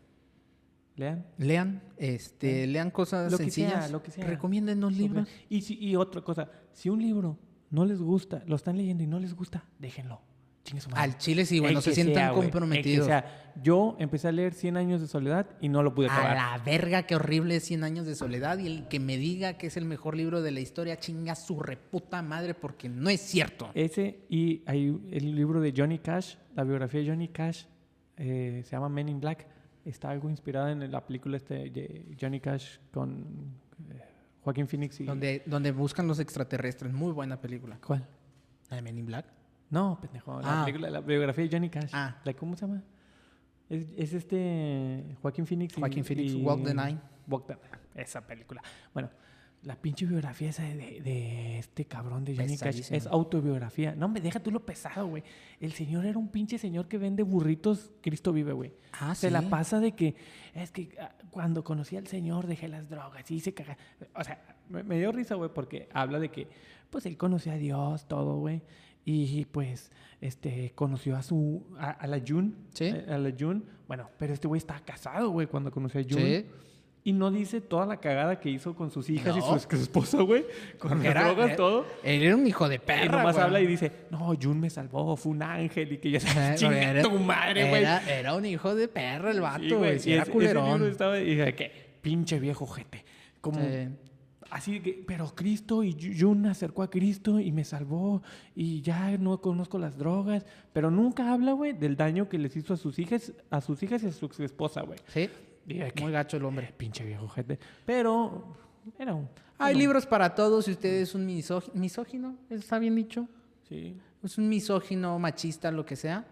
Lean. Lean, este, lean cosas Lo que sencillas. sea, lo que sea. Recomiéndennos libros. Y, si, y otra cosa, si un libro no les gusta, lo están leyendo y no les gusta, déjenlo. Chingue su madre. Al chile sí, güey, El no se que sientan sea, güey, comprometidos. el que sea. Yo empecé a leer Cien años de soledad y no lo pude A acabar. la verga, qué horrible es Cien años de soledad. Y el que me diga que es el mejor libro de la historia, chinga su reputa madre, porque no es cierto. Ese y hay el libro de Johnny Cash, la biografía de Johnny Cash, eh, se llama Men in Black. Está algo inspirado en la película este de Johnny Cash con eh, Joaquín Phoenix y... Donde, donde buscan los extraterrestres. Muy buena película. ¿Cuál? ¿La de Men in Black? No, pendejo. La, Ah. película, la biografía de Johnny Cash. Ah. La- ¿Cómo se llama? Es, es este Joaquín Phoenix. y- Joaquín Phoenix, y- Walk the Line. Walk the Esa película. Bueno, la pinche biografía esa de, de este cabrón de Johnny Cash Pesadísima. es autobiografía. No, me deja tú lo pesado, güey. El señor era un pinche señor que vende burritos. Cristo vive, güey. Ah, Se ¿sí? la pasa de que es que ah, cuando conocí al señor dejé las drogas y se caga. O sea, me, me dio risa, güey, porque habla de que pues él conocía a Dios, todo, güey. Y pues este conoció a su a, a la June, Sí. eh, a la June. Bueno, pero este güey estaba casado, güey, cuando conoció a June. Sí. Y no dice toda la cagada que hizo con sus hijas y No. su, su esposa, güey, con Porque las era- drogas, era- todo. Él era un hijo de Y perra, nomás güey. habla y dice, no, June me salvó, fue un ángel y que ya Eh, sabes, chinga era- tu madre, güey. Era, era un hijo de perra el Sí, vato, güey. Sí, y era ese- ese culerón. libro estaba y dije, ¿qué? Pinche viejo jete. Como, Sí. así de que, pero Cristo y Yu- Jun acercó a Cristo y me salvó y ya no conozco las drogas, pero nunca habla, güey, del daño que les hizo a sus hijas, a sus hijas y a su ex esposa, güey. Sí. Dije, ¿qué? Muy gacho el hombre. Eh, pinche viejo jete. Pero era un... Hay era un- libros para todos si usted es un misógino. ¿Misógino? ¿Eso está bien dicho? Sí. Es un misógino, machista, lo que sea.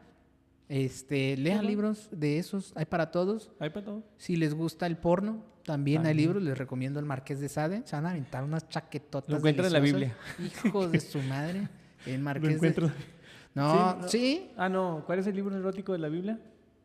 Este, lean Ajá. libros de esos. Hay para todos. Hay para todo. Si les gusta el porno, también hay También. libros. Les recomiendo El Marqués de Sade. Se van a aventar unas chaquetotas. Lo encuentran en la deliciosas. Hijos de su madre. El Lo Marqués encuentro. de... No, Sí, no. sí. Ah, no. ¿Cuál es el libro erótico de la Biblia?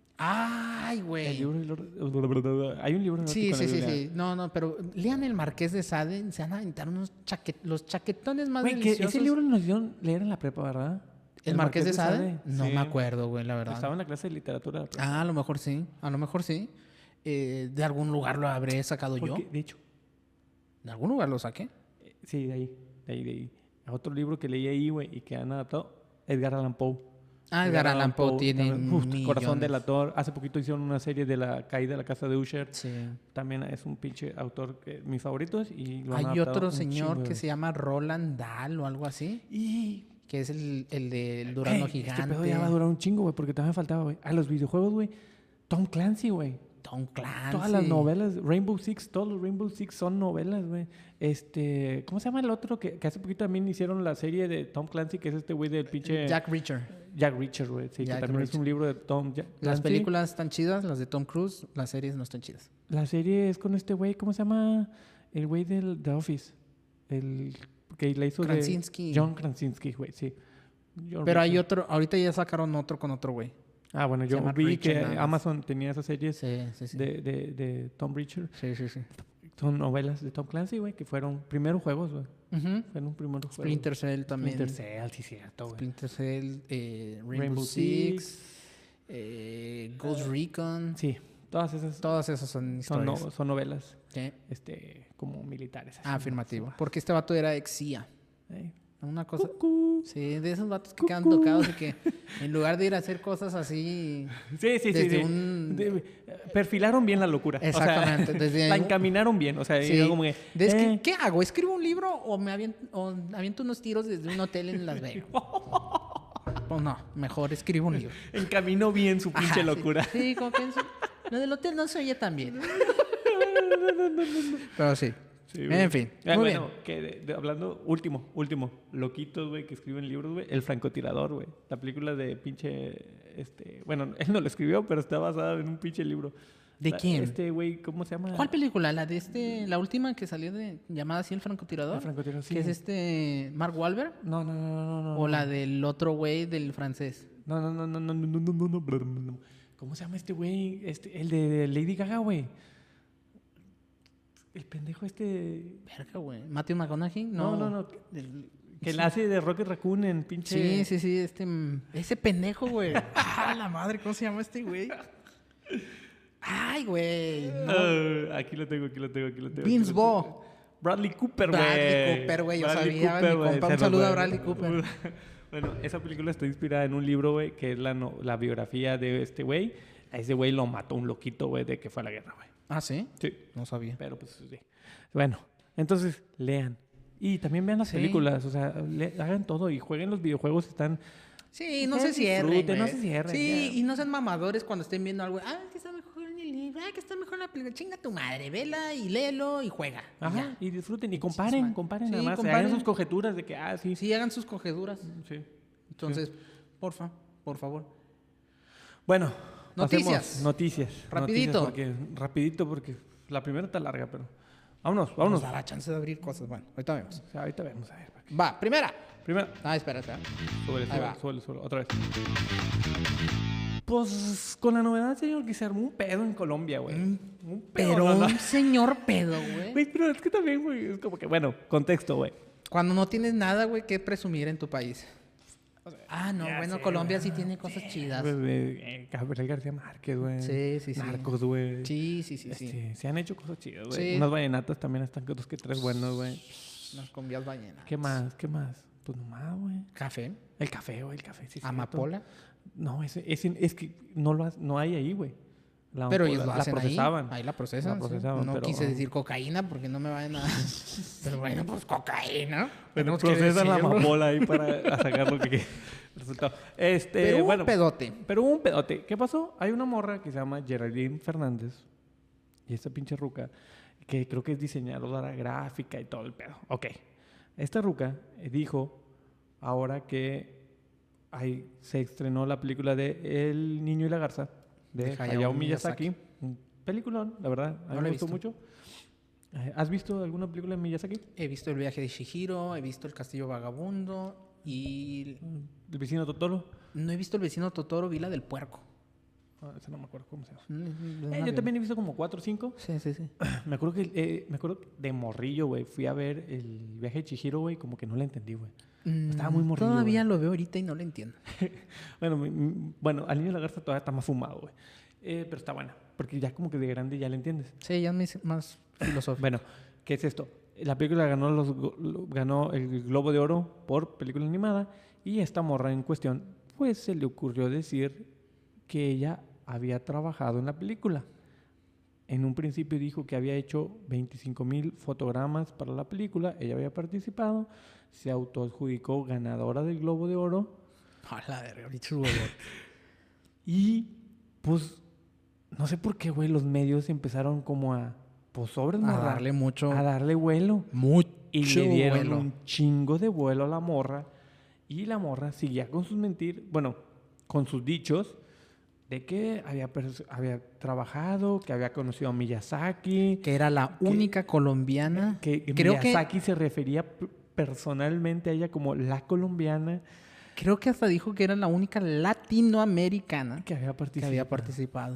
Ay, El güey. libro del- Hay un libro erótico Sí, en la sí, sí, Biblia. sí. No, no, pero lean El Marqués de Sade. Se van a aventar unos chaquet... los chaquetones más Güey, que deliciosos. ese libro nos dieron leer en la prepa, ¿verdad? ¿El Marqués de Sade? No Sí. me acuerdo, güey, la verdad. Estaba en la clase de literatura. de la prepa. Ah, a lo mejor sí. A lo mejor sí. Eh, de algún lugar lo habré sacado yo. Porque, de hecho, De algún lugar lo saqué. eh, sí, de ahí, de ahí, de ahí. Otro libro que leí ahí, güey, y que han adaptado, Edgar Allan Poe. Ah, Edgar Allan Poe tiene también, uf, millones. Corazón delator. Hace poquito hicieron una serie de la caída de la casa de Usher. Sí. También es un pinche autor que mis favoritos y lo han Hay adaptado otro un señor chingo, que güey. se llama Roland Dahl o algo así, Y que es el, el del Durano Ey, Gigante. Este pedo ya va a durar un chingo, güey, porque también faltaba, güey. A los videojuegos, güey. Tom Clancy, güey. Tom Clancy. Todas las novelas, Rainbow Six, todos los Rainbow Six son novelas, güey. Este, ¿cómo se llama el otro? Que, que hace poquito también hicieron la serie de Tom Clancy, que es este güey del pinche... Jack Reacher. Jack Reacher, güey. Sí, Jack que también es Reacher. un libro de Tom Ja- Las Clancy. películas están chidas, las de Tom Cruise, las series no están chidas. La serie es con este güey, ¿cómo se llama? El güey del The Office. El que la hizo Krasinski. de... John Krasinski, güey, sí. John Pero hay Reacher. otro, ahorita ya sacaron otro con otro güey. Ah, bueno, se yo llama vi Reacher que nada más. Amazon tenía esas series Sí, sí, sí. de, de, de Tom Reacher. Sí, sí, sí. Son novelas de Tom Clancy, güey, que fueron primero juegos, güey. Ujú. Fueron primero juegos. Splinter Cell también. Splinter Cell, sí, cierto, güey. Splinter Cell, eh, Rainbow, Rainbow Six, Six. eh, Ghost Recon. Sí, todas esas Todas esas son son, no- historias. son novelas, Sí. este, como militares. así, Ah, ¿no? afirmativo. Porque este vato era ex C I A. Sí. Una cosa. Cucú. Sí, de esos vatos que quedan tocados y que en lugar de ir a hacer cosas así. Sí, sí, sí. Desde sí. un- De- perfilaron bien la locura. O sea, Exactamente, desde la un- encaminaron bien. O sea, Sí. yo como que, De es que, eh, ¿qué hago? ¿Escribo un libro o me aviento, o aviento unos tiros desde un hotel en Las Vegas? Pues no, mejor escribo un libro. encaminó bien su pinche Ajá, sí. locura. Sí, como que en su- lo del hotel no se oye tan bien. Pero sí. Sí, güey. En fin, Ah, muy bueno, que de- de- hablando, último, último, loquitos, güey, que escriben libros, güey, El francotirador, güey. La película de pinche, este, bueno, él no lo escribió, pero está basada en un pinche libro. ¿De La- quién? Este güey, ¿cómo se llama? ¿Cuál película? La de este, la última que salió de llamada así El francotirador. El francotirador, sí. Que es este Mark Wahlberg. No, no, no, no, no, no. O la del otro güey del francés. No, no, no, no, no, no, no, no, no, no, no, no. ¿Cómo se llama este güey? Este, el de Lady Gaga, güey. El pendejo este... Verga, güey. ¿Matthew McConaughey? No, no, no. El- que la hace de Rocket Raccoon en pinche... Sí, sí, sí. Este, mm, ese pendejo, güey. ¡Ah, la madre! ¿Cómo se llama este güey? ¡Ay, güey! No. Ah, aquí lo tengo, aquí lo tengo, aquí lo tengo. Vince aquí lo Vaughn. tengo. Bradley Cooper, güey. Bradley Cooper, güey. Yo Bradley sabía, Cooper, mi güey, compa. se Un nos saludo a fue. Bradley Cooper. Bueno, esa película está inspirada en un libro, güey, que es la, no- la biografía de este güey. A ese güey lo mató un loquito, güey, de que fue a la guerra, güey. ¿Ah, sí? Sí. No sabía. Pero pues sí. Bueno, entonces lean. Y también vean las Sí. películas, o sea, le- hagan todo y jueguen los videojuegos, están... Sí, no Que se cierren, disfruten, no güey. se cierren, Sí, ya. y no sean mamadores cuando estén viendo algo. Ah, que está mejor en el libro. Ah, que está mejor en la película. Chinga tu madre. Vela y léelo y juega. y Ajá, ya. y disfruten y comparen, madre. comparen Sí, nada más, comparen. hagan sus conjeturas de que, ah, sí, sí. Sí, hagan sus cogeduras. sí. Entonces, porfa, por favor. Bueno, Noticias. pasemos. Noticias. Rapidito. Noticias porque, rapidito porque la primera está larga, pero... Vámonos, vámonos. Nos dará chance de abrir cosas. Bueno, ahorita vemos. O sea, ahorita vemos, a ver. ¿para qué? Va, primera. Primero, Ah, espera, espera. súbele, Ahí súbele, va. súbele, súbele, otra vez. Pues con la novedad, señor, que se armó un pedo en Colombia, güey. Un Un Pero no, no. un señor pedo, güey. Güey, pero es que también, güey, es como que, bueno, contexto, güey. Cuando no tienes nada, güey, que presumir en tu país. Ah, no, ya bueno, sé, Colombia güey. sí tiene cosas chidas. Pues, eh, Gabriel García Márquez, güey. Sí, sí, sí. Narcos, güey. Sí, sí, sí, sí. Este, se han hecho cosas chidas, güey. Sí. Unas vallenatas también están dos que tres buenos, güey. Unas combias ballenas. ¿Qué más? ¿Qué más? Pues nomás, güey. Café. El café, güey, el café, sí. Amapola. cierto. No, ese, ese, es que no lo has- no hay ahí, güey. La Pero amapola, ellos lo la hacen procesaban. ahí. Ahí la procesan. La sí. procesaban, No pero- quise decir cocaína porque no me vayan a... Pero bueno, pues cocaína. Pero Tenemos que procesan la decirlo. amapola ahí para sacar lo que que- el resultado. Este, Pero hubo bueno, un pedote. pero hubo un pedote. ¿Qué pasó? Hay una morra que se llama Geraldine Fernández. Y esta pinche ruca, que creo que es diseñadora gráfica y todo el pedo. Ok. Esta ruca eh, dijo ahora que ahí se estrenó la película de El niño y la garza de, De Hayao, Hayao Miyazaki. Miyazaki. Un peliculón, la verdad. A mí No la me he gustó visto. mucho. Eh, ¿Has visto alguna película de Miyazaki? He visto El viaje de Shihiro, he visto El castillo vagabundo y... ¿El vecino Totoro? No he visto El vecino Totoro, vi la del puerco. Ah, ese no me acuerdo cómo se llama. Mm, Eh, una yo de- también he visto como cuatro o cinco. Sí, sí, sí. Me acuerdo que eh, me acuerdo que de morrillo, güey. Fui a ver el viaje de Chihiro, güey, como que no la entendí, güey. Estaba muy Mm, morrillo, Todavía güey. lo veo ahorita y no lo entiendo. Bueno, mi- mi- bueno, al niño de la garza todavía está más fumado, güey. Eh, pero está buena, porque ya como que de grande ya la entiendes. Sí, ya es más filosófico. Bueno, ¿qué es esto? La película ganó, los, go- lo- ganó el Globo de Oro por película animada y esta morra en cuestión, pues se le ocurrió decir que ella había trabajado en la película. En un principio dijo que había hecho veinticinco mil fotogramas para la película, ella había participado, se autoadjudicó ganadora del Globo de Oro A la verga, bicho huevón. y pues no sé por qué, güey, los medios empezaron como a, pues sobres, A morra, darle mucho... a darle vuelo. Mucho Y le dieron vuelo. un chingo de vuelo a la morra. Y la morra seguía con sus mentiras, bueno, con sus dichos de que había, pers- había trabajado, que había conocido a Miyazaki, Que era la que- única colombiana. que, que creo Miyazaki se refería p- personalmente a ella como la colombiana que... Creo que hasta dijo que era la única latinoamericana que había que participado. había participado.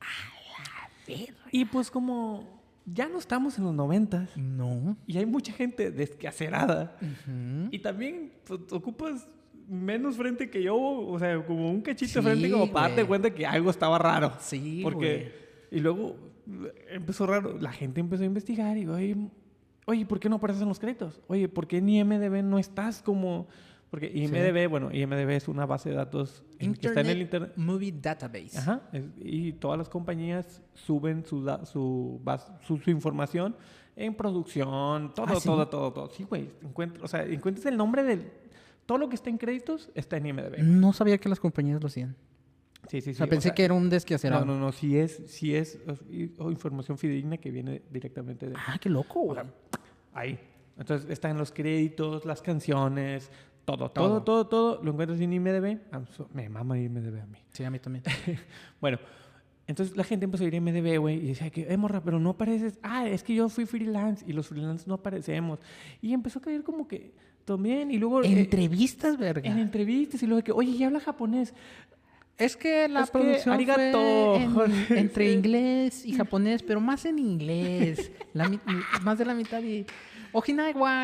Y pues como ya no estamos en los noventas No. y hay mucha gente descacerada Ujú. y también pues, ocupas menos frente que yo, o sea, como un cachito de Sí, frente como para darte güey. cuenta que algo estaba raro. Sí, Porque, y luego empezó raro, la gente empezó a investigar y, oye, oye, ¿por qué no apareces en los créditos? Oye, ¿por qué en I M D B no estás como...? Porque I M D B, bueno, I M D B es una base de datos en- que está en el internet. Movie Database. Ajá, es- y todas las compañías suben su, da- su, bas- su, su información en producción, todo, ¿Ah, sí? todo, todo, todo. Sí, güey, encuentra- o sea, encuentras el nombre del... Todo lo que está en créditos está en I M D B. No sabía que las compañías lo hacían. Sí, sí, sí. O sea, pensé que era un desquacerado. No, no, no, sí es, sí es o- y- o información fidedigna que viene directamente de... Ah, qué loco, O güey. sea, ahí. Entonces están los créditos, las canciones, todo, Todo. todo, todo, todo. Lo encuentras en I M D B. Ah, so- me mama I M D B a mí. Sí, a mí también. Bueno, entonces la gente empezó a ir a I M D B, güey, y decía que, eh, morra, pero no apareces. Ah, es que yo fui freelance y los freelance no aparecemos. Y empezó a caer como que también, y luego... eh, Entrevistas, verga. en entrevistas, y luego de que, oye, ya habla japonés. Es que la Es que producción arigato. fue en- entre Sí. inglés y japonés, pero más en inglés. La mi- más de la mitad y... Okinawa,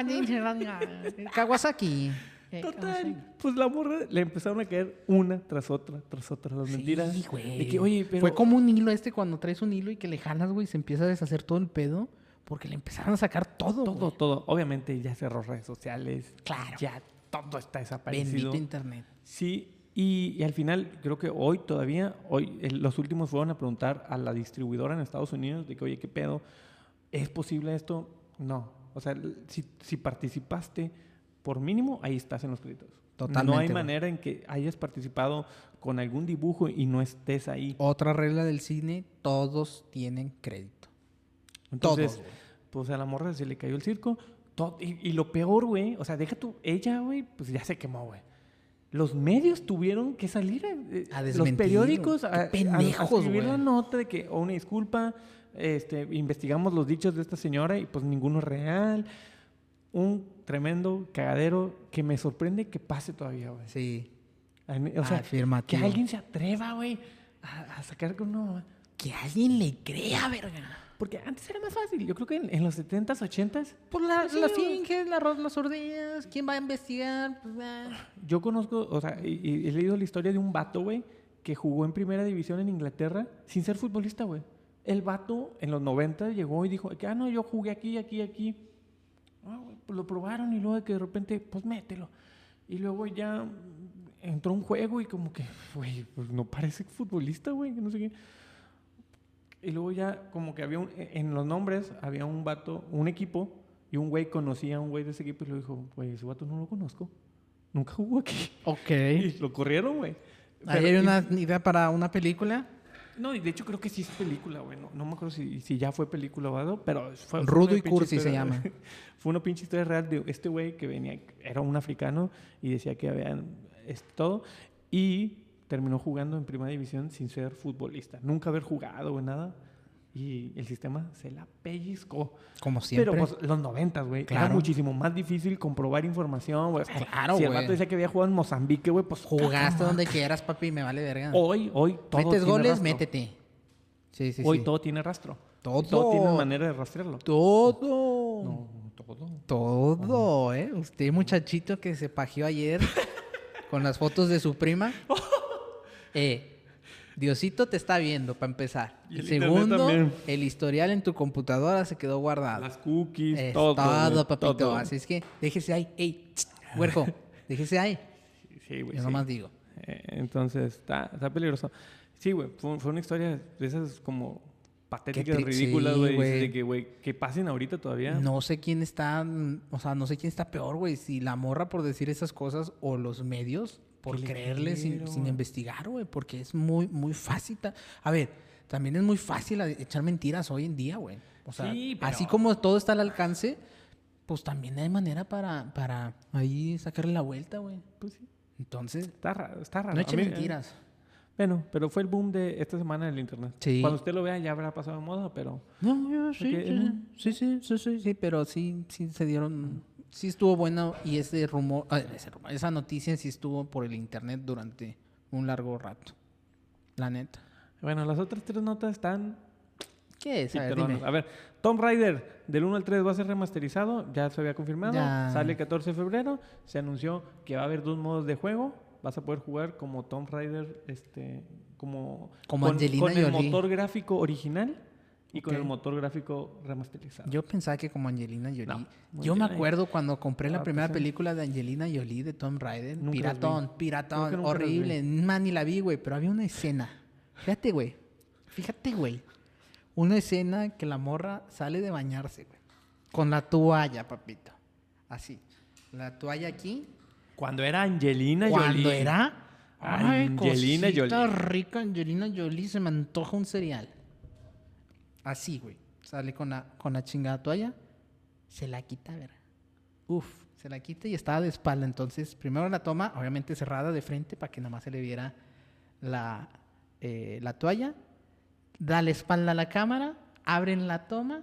Kawasaki. Eh, Kawasaki. Total, pues la morra le empezaron a caer una tras otra, tras otra las Sí, mentiras. güey. De que, oye, pero... Fue como un hilo este cuando traes un hilo y que le jalas, güey, se empieza a deshacer todo el pedo porque le empezaron a sacar todo, Todo, güey. todo. Obviamente ya cerró redes sociales. Claro. Ya todo está desaparecido. Bendito internet. Sí, y, y al final creo que hoy todavía, hoy el- los últimos fueron a preguntar a la distribuidora en Estados Unidos de que, oye, ¿qué pedo? ¿Es posible esto? No. O sea, l- si, si participaste, por mínimo, ahí estás en los créditos. Totalmente, No hay güey. manera en que hayas participado con algún dibujo y no estés ahí. Otra regla del cine, todos tienen crédito. Entonces, Todos, güey. pues a la morra se le cayó el circo. todo- y, y lo peor, güey, o sea, deja tú, ella, güey, pues ya se quemó, güey. Los medios tuvieron que salir, eh, A los desmentir, periódicos, qué a, a- pendejos, a escribir la güey. nota de que, o una disculpa, este, investigamos los dichos de esta señora y pues ninguno es real. Un tremendo cagadero que me sorprende que pase todavía, güey. Sí. O sea, Afirmativo. que alguien se atreva, güey, a, a sacar con uno. Que alguien le crea, verga. Porque antes era más fácil. Yo creo que en, en los setentas, ochentas, Pues la, Sí, la güey. finge, la, ro- las ordeñas, ¿quién va a investigar? Pues, ah. yo conozco, o sea, y, y he leído la historia de un vato, güey, que jugó en primera división en Inglaterra sin ser futbolista, güey. El vato en los noventa llegó y dijo, que, ah, no, yo jugué aquí, aquí, aquí. Ah, güey, pues lo probaron y luego de que de repente, pues mételo. Y luego ya entró un juego y como que, güey, pues no parece futbolista, güey, que no sé qué. Y luego ya como que había un, en los nombres había un vato, un equipo, y un güey conocía a un güey de ese equipo y le dijo, güey, ese vato no lo conozco. Nunca jugó aquí. Ok. Y lo corrieron, güey. Ahí Pero- hay y- una idea para una película. No, y de hecho creo que sí es película, güey. No, no me acuerdo si, si ya fue película o algo, pero fue... fue Rudo una y pinche Cursi se historia- llama. Fue una pinche historia real de este güey que venía, era un africano y decía que había este, todo. Y terminó jugando en primera división sin ser futbolista. Nunca haber jugado o nada. Y el sistema se la pellizcó. Como siempre. Pero pues los noventas, güey. Era Claro. muchísimo más difícil comprobar información, güey. O sea, Claro, si el güey. vato decía que había jugado en Mozambique, güey, pues... Jugaste donde quieras, papi, me vale verga. Hoy, hoy todo Metes tiene goles, rastro. métete. Sí, sí, Hoy sí. todo tiene rastro. Todo. Y todo tiene manera de rastrearlo. Todo. No, todo. Todo, ¿eh? Usted, muchachito que se pajeó ayer con las fotos de su prima. Eh, Diosito te está viendo, para empezar. Y el Segundo, internet también. el historial en tu computadora se quedó guardado. Las cookies, Es todo. todo, güey, papito. todo. Así es que déjese ahí. Ey, tss, huerco, déjese ahí. Sí, güey. Yo sí. nomás digo. Eh, entonces, está, está peligroso. Sí, güey. Fue, fue una historia de esas como patéticas, tri- ridículas, sí, güey. güey. de que, güey, que pasen ahorita todavía. No sé quién está, mm, o sea, no sé quién está peor, güey. Si la morra por decir esas cosas o los medios por Que le creerle sin, creyeron. sin investigar, güey. Porque es muy, muy fácil. ta- A ver, también es muy fácil a- echar mentiras hoy en día, güey. O sea, Sí, pero- así como todo está al alcance, pues también hay manera para, para ahí sacarle la vuelta, güey. Pues sí. Entonces, Está raro, está raro. no A eche mí, eh, mentiras. Bueno, pero fue el boom de esta semana en el internet. Sí. Cuando usted lo vea ya habrá pasado de moda, pero... No, yo sí, Porque, sí, ¿no? sí, sí, sí, sí, sí, pero sí, sí se dieron, sí estuvo bueno y ese rumor, ah, ese rumor, esa noticia sí estuvo por el internet durante un largo rato, la neta. Bueno, las otras tres notas están... ¿Qué es? A ver, piteronas. dime. A ver, Tomb Raider del uno al tres va a ser remasterizado, ya se había confirmado, Ya. sale el catorce de febrero, se anunció que va a haber dos modos de juego, vas a poder jugar como Tomb Raider, este, como, Como con, Angelina con el Jolie. motor gráfico original y con Ok. el motor gráfico remasterizado. Yo pensaba que como Angelina Jolie. No, Yo me Angelina- acuerdo cuando compré la Ah, primera pues sí. película de Angelina Jolie de Tomb Raider. Nunca las vi. Piratón, Creo piratón, que nunca las horrible. Man, ni la vi, güey, pero había una escena. Fíjate, güey. Fíjate, güey. Una escena que la morra sale de bañarse, güey. Con la toalla, papito. Así. La toalla aquí. Cuando era Angelina Cuando Jolie. era... Ay, Angelina cosita Jolie. rica Angelina Jolie. Se me antoja un cereal. Así, güey. Sale con la, con la chingada toalla. Se la quita, a ver. Uf, se la quita y estaba de espalda. Entonces, primero la toma, obviamente cerrada de frente para que nada más se le viera la, eh, la toalla. Da la espalda a la cámara, abren la toma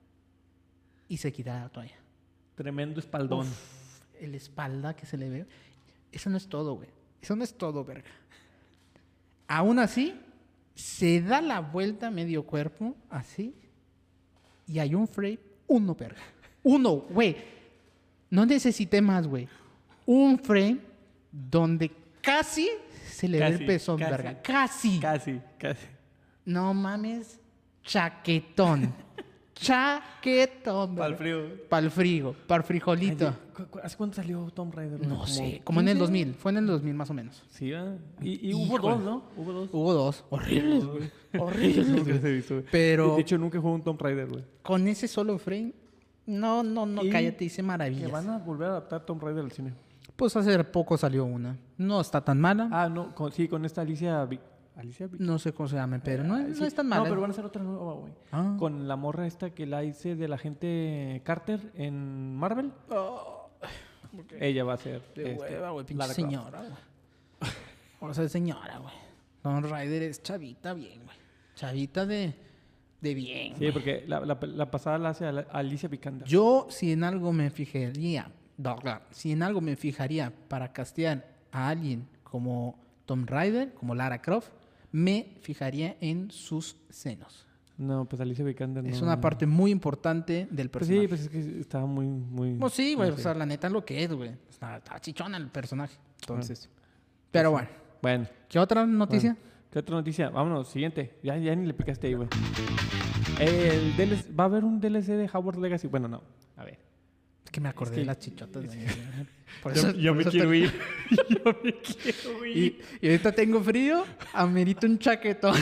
y se quita la toalla. Tremendo espaldón. Uf, el espalda que se le ve. Eso no es todo, güey. Eso no es todo, verga. Aún así, se da la vuelta medio cuerpo, así, y hay un frame, uno, verga. Uno, güey. No necesité más, güey. Un frame donde casi se le ve Casi, el pezón, casi. verga. Casi. Casi, casi. No mames, chaquetón. Chaquetón, Pa'l verga. frío. Pa'l frío, pa'l frijolito. ¿Cu- cu- ¿Hace cuánto salió Tomb Raider? güey? No ¿Como sé, como en el quince? dos mil. Fue en el dos mil más o menos. Sí, ¿verdad? Y, y hubo Híjole. dos, ¿no? Hubo dos. Hubo dos. Horribles, güey. Horribles. Nunca se visto, güey. Pero De hecho, nunca jugué un Tomb Raider, güey. con ese solo frame, no, no, no, Y cállate, hice Que maravillas. van a volver a adaptar Tomb Raider al cine. Pues hace poco salió una. No está tan mala. Ah, no, con, sí, con esta Alicia... Vic- Alicia Vic- No sé cómo se llama, pero no, Ah, no sí. es tan mala. No, pero van a hacer otra nueva, güey. Ah. Con la morra esta que la hice de la gente Carter en Marvel. Ella va a ser... De este, hueva, güey, pinche Lara Croft. señora, güey. O sea, señora, güey. Tomb Raider es chavita bien, güey. Chavita de, de bien, Sí, güey. porque la, la, la pasada la hace Al- Alicia Vikander. Yo, si en algo me fijaría, no, claro, si en algo me fijaría para castear a alguien como Tomb Raider, como Lara Croft, me fijaría en sus senos. No, pues Alicia Vikander no. Es una parte muy importante del Pues personaje. sí, pues es que estaba muy... muy Pues sí, güey. no O sé. sea, la neta es lo que es, güey. Está, está chichona el personaje. Entonces. Pero bueno. Bueno, ¿Qué otra noticia? bueno. ¿Qué otra noticia? Vámonos, siguiente. Ya, ya ni le picaste ahí, güey. El D L C, va a haber un D L C de Hogwarts Legacy. Bueno, no. A ver. Es que me acordé Es que- de las chichotas. güey. Por Yo, eso- yo por me eso quiero te- ir. Yo me quiero ir. Y, y ahorita tengo frío, amerito un chaquetón.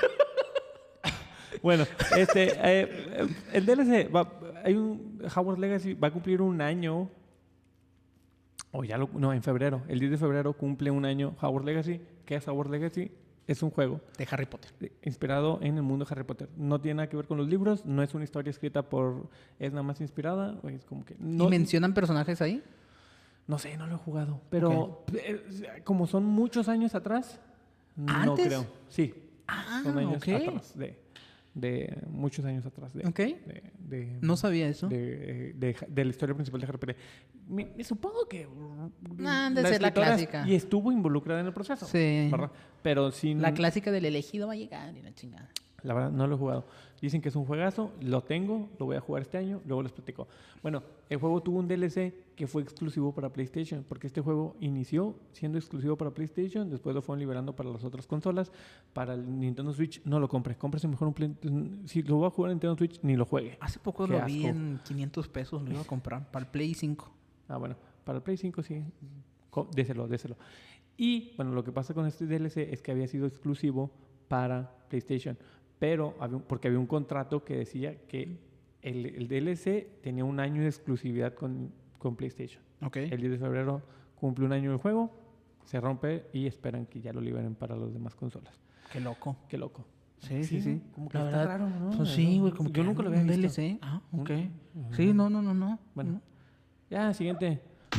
Bueno, este, eh, el D L C, va, hay un Hogwarts Legacy, va a cumplir un año. O ya lo, no, en febrero. El diez de febrero cumple un año Hogwarts Legacy. ¿Qué es Hogwarts Legacy? Es un juego De Harry Potter. de- inspirado en el mundo de Harry Potter. No tiene nada que ver con los libros, no es una historia escrita por... Es nada más inspirada, o es como que... No, ¿Y mencionan personajes ahí? no sé, no lo he jugado. Pero eh, como son muchos años atrás, no ¿Antes? creo. Sí, Ah, son años ok. atrás. De, de muchos años atrás. De, Ok. de, de- No sabía eso. de, de, de la historia principal de Harry Potter. Me, me supongo que... Ah, han de ser la escritora clásica. Y estuvo involucrada en el proceso. Sí. ¿Verdad? Pero sin... La clásica del elegido va a llegar y la chingada. La verdad, no lo he jugado. Dicen que es un juegazo, lo tengo, lo voy a jugar este año, luego les platico. Bueno, el juego tuvo un D L C que fue exclusivo para PlayStation, porque este juego inició siendo exclusivo para PlayStation, después lo fueron liberando para las otras consolas. Para el Nintendo Switch, no lo compres, cómprese mejor un Play... Si lo va a jugar en Nintendo Switch, ni lo juegue. Hace poco Qué lo vi asco. en quinientos pesos, lo iba a comprar para el Play cinco. Ah, bueno, para el Play cinco sí, Co- déselo, déselo. Y, bueno, lo que pasa con este D L C es que había sido exclusivo para PlayStation, pero había un- porque había un contrato que decía que el, el D L C tenía un año de exclusividad con, con PlayStation. Ok. El diez de febrero cumple un año el juego, se rompe y esperan que ya lo liberen para las demás consolas. Qué loco. Qué loco. Sí, sí, sí. Como que La está verdad, raro, ¿no? Pues sí, güey, como Yo que nunca lo había un visto. D L C. Ah, ok. Ujú. Sí, no, no, no, no. Bueno, ya, siguiente.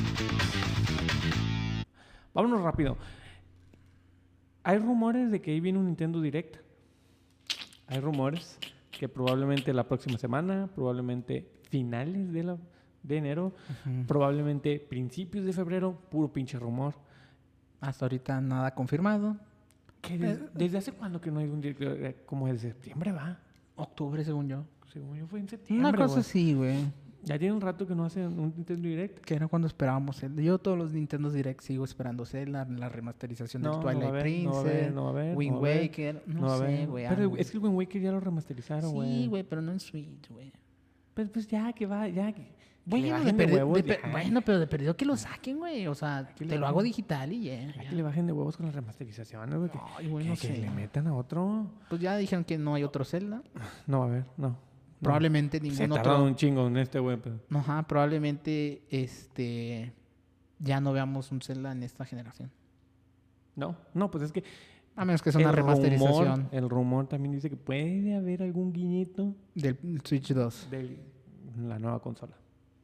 Vámonos rápido. Hay rumores de que ahí viene un Nintendo Direct. Hay rumores que probablemente la próxima semana, probablemente finales de, la, de enero, Ujú. probablemente principios de febrero, puro pinche rumor. Hasta ahorita nada confirmado. Que des- ¿Desde hace cuándo que no hay un Direct? Eh, Como desde septiembre va. Octubre, según yo. Según yo fue en septiembre. Una cosa güey. así, güey. Ya tiene un rato que no hacen un Nintendo Direct. Que era cuando esperábamos Zelda. Yo todos los Nintendo Direct sigo esperando Zelda, la remasterización No, del no va a Twilight haber, Princess, no va a haber, no va a haber, Wind no va a haber, Waker, no, No, a sé, ver. güey. Pero algo. es que el Wind Waker ya lo remasterizaron, güey. Sí, güey, pero no en Switch, güey. Pues, pues ya, que va, ya. Que, que le Bueno, de bajen de perdi- huevos, de per- ya. bueno, pero de perdido que lo saquen, güey. O sea, Que le te lo bajen. hago digital y ya. Ya ya. que le bajen de huevos con las remasterizaciones, güey. Que, Ay, güey, que- no que sé. le metan a otro. Pues ya dijeron que no hay otro Zelda. No va a haber, no. No. Probablemente Se ningún tardaron otro. un chingo en este, güey. Pero... Ajá, probablemente este ya no veamos un Zelda en esta generación. No, no, pues es que. A menos que sea una el remasterización Rumor, el rumor también dice que puede haber algún guiñito del Switch dos. de la nueva consola.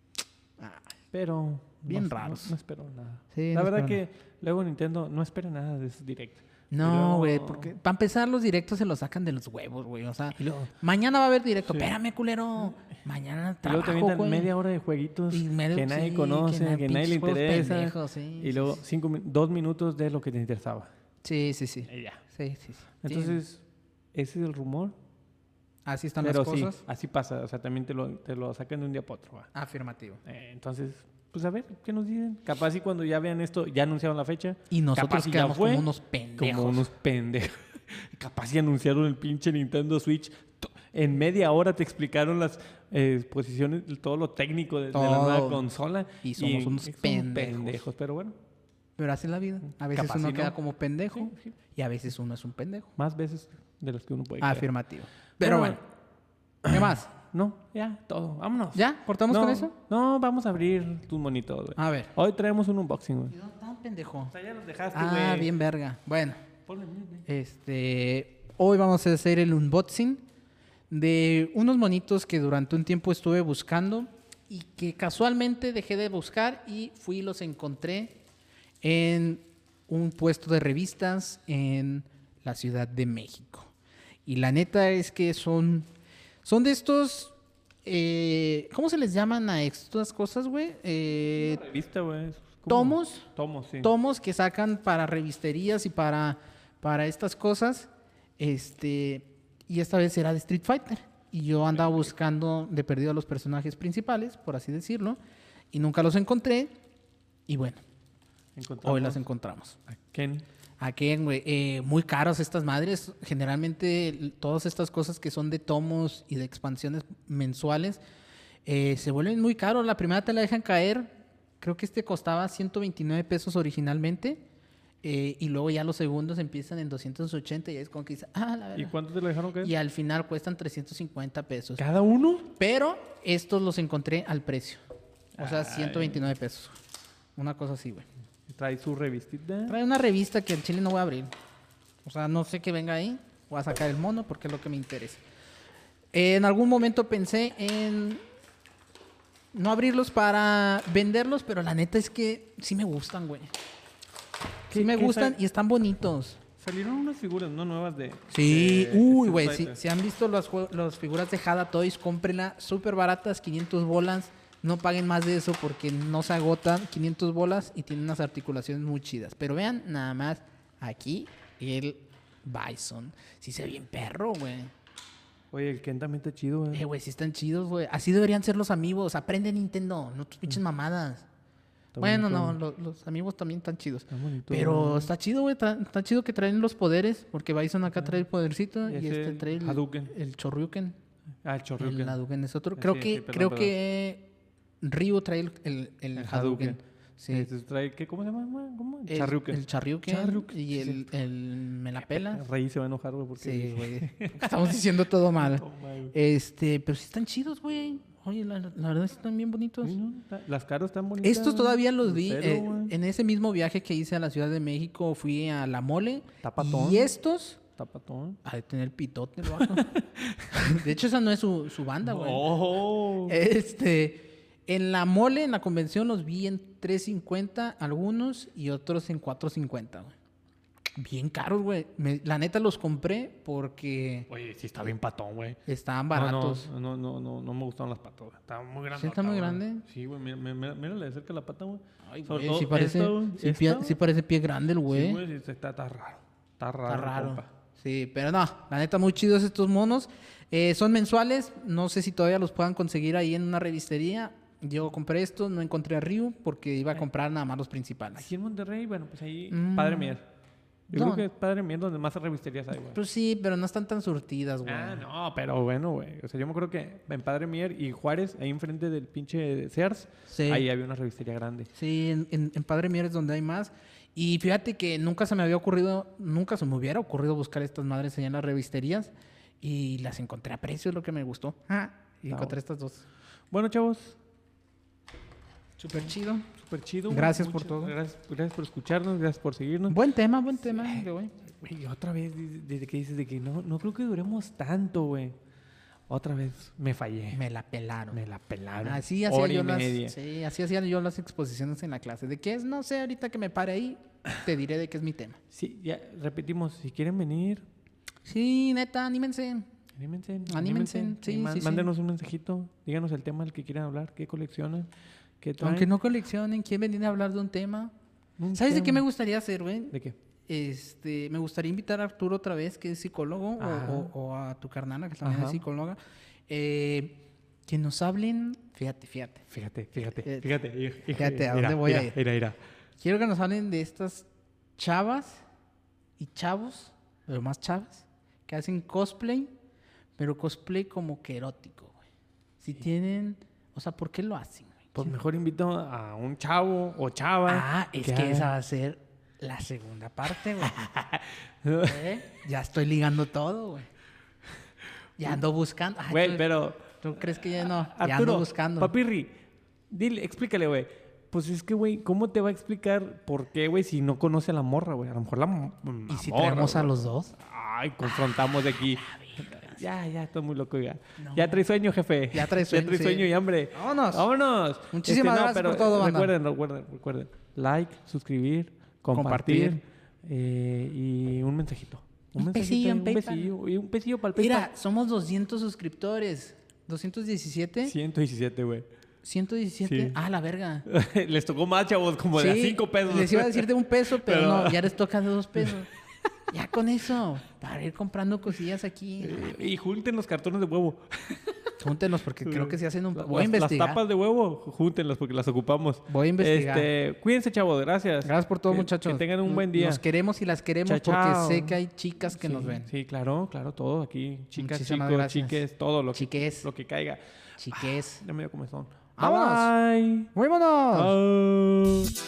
Pero. Bien no, raros. No, no espero nada. Sí, la no verdad espero que luego Nintendo no espera nada de esos directos. Y No, luego- güey, porque para empezar los directos se los sacan de los huevos, güey. O sea, Y luego, mañana va a haber directo. Sí. Espérame, culero. Mañana y luego te trabajo, avientan güey. media hora de jueguitos Y medio- que nadie sí, conoce, na- que, nadie le pinches juegos interesa. pendejos, sí, y sí, luego sí. cinco, mi- dos minutos de lo que te interesaba. Sí, sí, sí. Y ya. Sí, sí, sí. Entonces, ese es el rumor. Así están Pero las sí, cosas. así pasa. O sea, también te lo, te lo sacan de un día para otro. ¿Va? Afirmativo. Eh, entonces, pues a ver, ¿qué nos dicen? Capaz y cuando ya vean esto, ya anunciaron la fecha. Y nosotros capaz y ya quedamos fue, como unos pendejos. Como unos pendejos. Capaz y anunciaron el pinche Nintendo Switch. To- En media hora te explicaron las eh, posiciones, todo lo técnico de, de la Todo. nueva consola. Y somos unos somos pendejos. Pero bueno, Pero así es la vida. A veces Capaz uno y queda no. como pendejo Sí, sí. y a veces uno es un pendejo. más veces de las que uno puede creer. Afirmativo. Pero bueno, ¿qué más? No, ya, todo. Vámonos. ¿Ya? ¿Cortamos No, con eso? No, vamos a abrir tus monitos, güey. A ver. Hoy traemos un unboxing, güey. No, tan pendejo. O sea, ya los dejaste, güey. Ah, bien verga. Bueno, Ponle mute. este, hoy vamos a hacer el unboxing de unos monitos que durante un tiempo estuve buscando y que casualmente dejé de buscar y fui y los encontré en un puesto de revistas en la Ciudad de México. Y la neta es que son, son de estos, eh, ¿cómo se les llaman a estas cosas, güey? Eh, Una revista, güey. Es como- tomos. Tomos, sí. tomos que sacan para revisterías y para, para estas cosas. Este, y esta vez era de Street Fighter. Y yo andaba buscando de perdido a los personajes principales, por así decirlo. Y nunca los encontré. Y bueno, Encontramos hoy las encontramos. a Ken. ¿A qué, güey? Eh, muy caros estas madres. Generalmente l- todas estas cosas que son de tomos y de expansiones mensuales eh, se vuelven muy caros. La primera te la dejan caer. Creo que este costaba ciento veintinueve pesos originalmente. eh, y luego ya los segundos empiezan en doscientos ochenta y es como que dice, ah, la ¿Y verdad. cuánto te lo dejaron caer? Y al final cuestan trescientos cincuenta pesos. ¿Cada uno? Pero estos los encontré al precio. O sea, Ay. ciento veintinueve pesos. Una cosa así, güey. Trae su revistita. Trae una revista que el chile no voy a abrir. O sea, no sé qué venga ahí. Voy a sacar el mono porque es lo que me interesa. Eh, en algún momento pensé en no abrirlos para venderlos, pero la neta es que sí me gustan, güey. Sí ¿Qué- me qué gustan sal- y están bonitos. Salieron unas figuras, ¿no? Nuevas de... Sí, de uy, Street güey, si, Fighter. si han visto las, jue- las figuras de Hada Toys, cómprenla, súper baratas, quinientos bolas, no paguen más de eso porque no se agotan, quinientos bolas y tienen unas articulaciones muy chidas. Pero vean nada más aquí el Bison, sí se ve bien perro, güey. Oye, el Ken también está chido, güey. Eh, güey, sí están chidos, güey, así deberían ser los amigos, aprende Nintendo, no tus pinches mamadas. Está Bueno, bonito. no, lo- los amigos también están chidos. Está bonito, Pero güey. está chido, güey. tra- Está chido que traen los poderes. Porque Bison acá trae el podercito. Y Y ese este trae el, Hadouken. el Choryuken. Ah, el Chorriuken. El Hadouken es otro. Sí, Creo sí, que, perdón, creo perdón. que Ryu trae el, el, el El Hadouken. Hadouken. Sí. Este trae, ¿qué? ¿Cómo se llama? güey? ¿Cómo? El El, Charriuken. el Charriuken. Charriuken, Y sí, el, el Me la pela. Rey se va a enojar, güey, porque... Sí, güey. Estamos diciendo todo mal. Toma, güey. Este, pero sí están chidos, güey. Oye, la, la verdad sí están bien bonitos. Sí, ¿no? Está- Las caras están bonitas. Estos todavía los vi Lucero, eh, güey. en ese mismo viaje que hice a la Ciudad de México. Fui a La Mole. Está patón. Y estos, Está patón. ha de tener pitote el vato. De hecho, esa no es su, su banda, güey. ¡Oh! Este, en La Mole, en la convención, los vi en tres cincuenta algunos y otros en cuatro cincuenta, güey. Bien caros, güey. Me- La neta los compré porque Oye, sí está bien patón, güey. estaban No, no, baratos. No, no, no, no me gustaron las patas, güey. Está muy grande. ¿Sí está muy grande? Sí, güey. Mira, mira, mírale de cerca la pata, güey. Ay, Sobre güey, todo sí parece, esta, güey. sí, Esta, pie- güey. sí parece pie grande el güey. Sí, güey. sí, Está, está raro. Está raro. Está raro. compa. Sí, pero no, la neta, muy chidos estos monos. Eh, son mensuales, no sé si todavía los puedan conseguir ahí en una revistería. Yo compré estos, no encontré a Ryu porque iba a comprar nada más los principales. Aquí en Monterrey, bueno, pues ahí, Mm. Padre Mier. Yo No. creo que es Padre Mier donde más revisterías hay, güey. Pues sí, pero no están tan surtidas, güey. Ah, no, pero bueno, güey. O sea, yo me acuerdo que en Padre Mier y Juárez, ahí enfrente del pinche Sears, Sí. ahí había una revistería grande. Sí, en, en- en Padre Mier es donde hay más. Y fíjate que nunca se me había ocurrido, nunca se me hubiera ocurrido buscar estas madres allá en las revisterías. Y las encontré a precio, es lo que me gustó. Ah, y No. encontré estas dos. Bueno, chavos, Súper chido. súper chido. güey. Gracias por Muchas todo. Gracias, gracias por escucharnos, gracias por seguirnos. Buen tema, buen tema, güey. Güey, otra vez, desde desde que dices de que no, no creo que duremos tanto, güey. Otra vez me fallé. Me la pelaron. Me la pelaron. Así hacía Hora y yo las, media. sí, así hacía yo las exposiciones en la clase. ¿De qué es? No sé, ahorita que me pare ahí, te diré de qué es mi tema. Sí, ya repetimos, si quieren venir, Sí, neta, anímense. anímense. Anímense, sí, y má- sí, sí. Mándenos un mensajito, díganos el tema del que quieran hablar, qué coleccionan, qué traen. Aunque no coleccionen, quieren venir a hablar de un tema. Un ¿Sabes de qué me tema. gustaría hacer, güey? ¿De qué? Este, me gustaría invitar a Arturo otra vez, que es psicólogo, Ajá. o, o- o a tu carnana, que también Ajá. es psicóloga, eh, que nos hablen, fíjate, fíjate, Fíjate, fíjate, Eh, fíjate. hij- fíjate, ¿a mira, dónde voy a mira, ir? Mira, mira. quiero que nos hablen de estas chavas y chavos, pero más chavas, que hacen cosplay, pero cosplay como que erótico, güey. Si tienen, o sea, ¿por qué lo hacen, güey? Pues mejor invito a un chavo o chava. Ah, es que haga- esa va a ser la segunda parte, güey. ¿Eh? Ya estoy ligando todo, güey. Ya ando buscando. Ay, Güey, ¿tú, pero... ¿tú crees que ya no? ya ando Arturo, buscando. papirri, dile, explícale, güey. Pues es que, güey, ¿cómo te va a explicar por qué, güey, si no conoce a la morra, güey? A lo mejor la, mo- ¿Y si morra, traemos a güey. los dos? Ay, confrontamos de aquí. Ya, ya, estoy muy loco, ya. No. Ya trae sueño, jefe. Ya trae sueño, Ya trae sí. sueño y hambre. Vámonos. Vámonos. Muchísimas Este, no, gracias pero por todo, banda. Recuerden, recuerden, recuerden. Like, suscribir, compartir, Compartir. eh, y un mensajito. Un, Un mensajito, pesillo en un PayPal. pesillo. Y un pesillo para el Mira, PayPal. somos doscientos suscriptores. ¿doscientos diecisiete? ciento diecisiete, güey. ¿ciento diecisiete? Sí. Ah, la verga. Les tocó más, chavos, como de a Sí, cinco pesos. Les iba a decir de un peso, pero, Pero- no, ya les toca de dos pesos. Ya con eso, para ir comprando cosillas aquí. Eh, Y junten los cartones de huevo. Júntenos porque creo que se hacen un... Las- Voy a las- investigar. Las tapas de huevo, júntenlas porque las ocupamos. Voy a investigar. Este, cuídense, chavos. Gracias. Gracias por todo, Que- muchachos. Que tengan un Nos- buen día. Nos queremos y las queremos Chao, chao. porque sé que hay chicas que Sí, nos ven. Sí, claro, claro, todo aquí. Chicas, Muchísimas chicos, gracias. chiques, todo lo que, Chiques. lo que caiga. Chiques. Ya me dio comezón. ¡Vámonos! Bye. ¡Vámonos! Bye.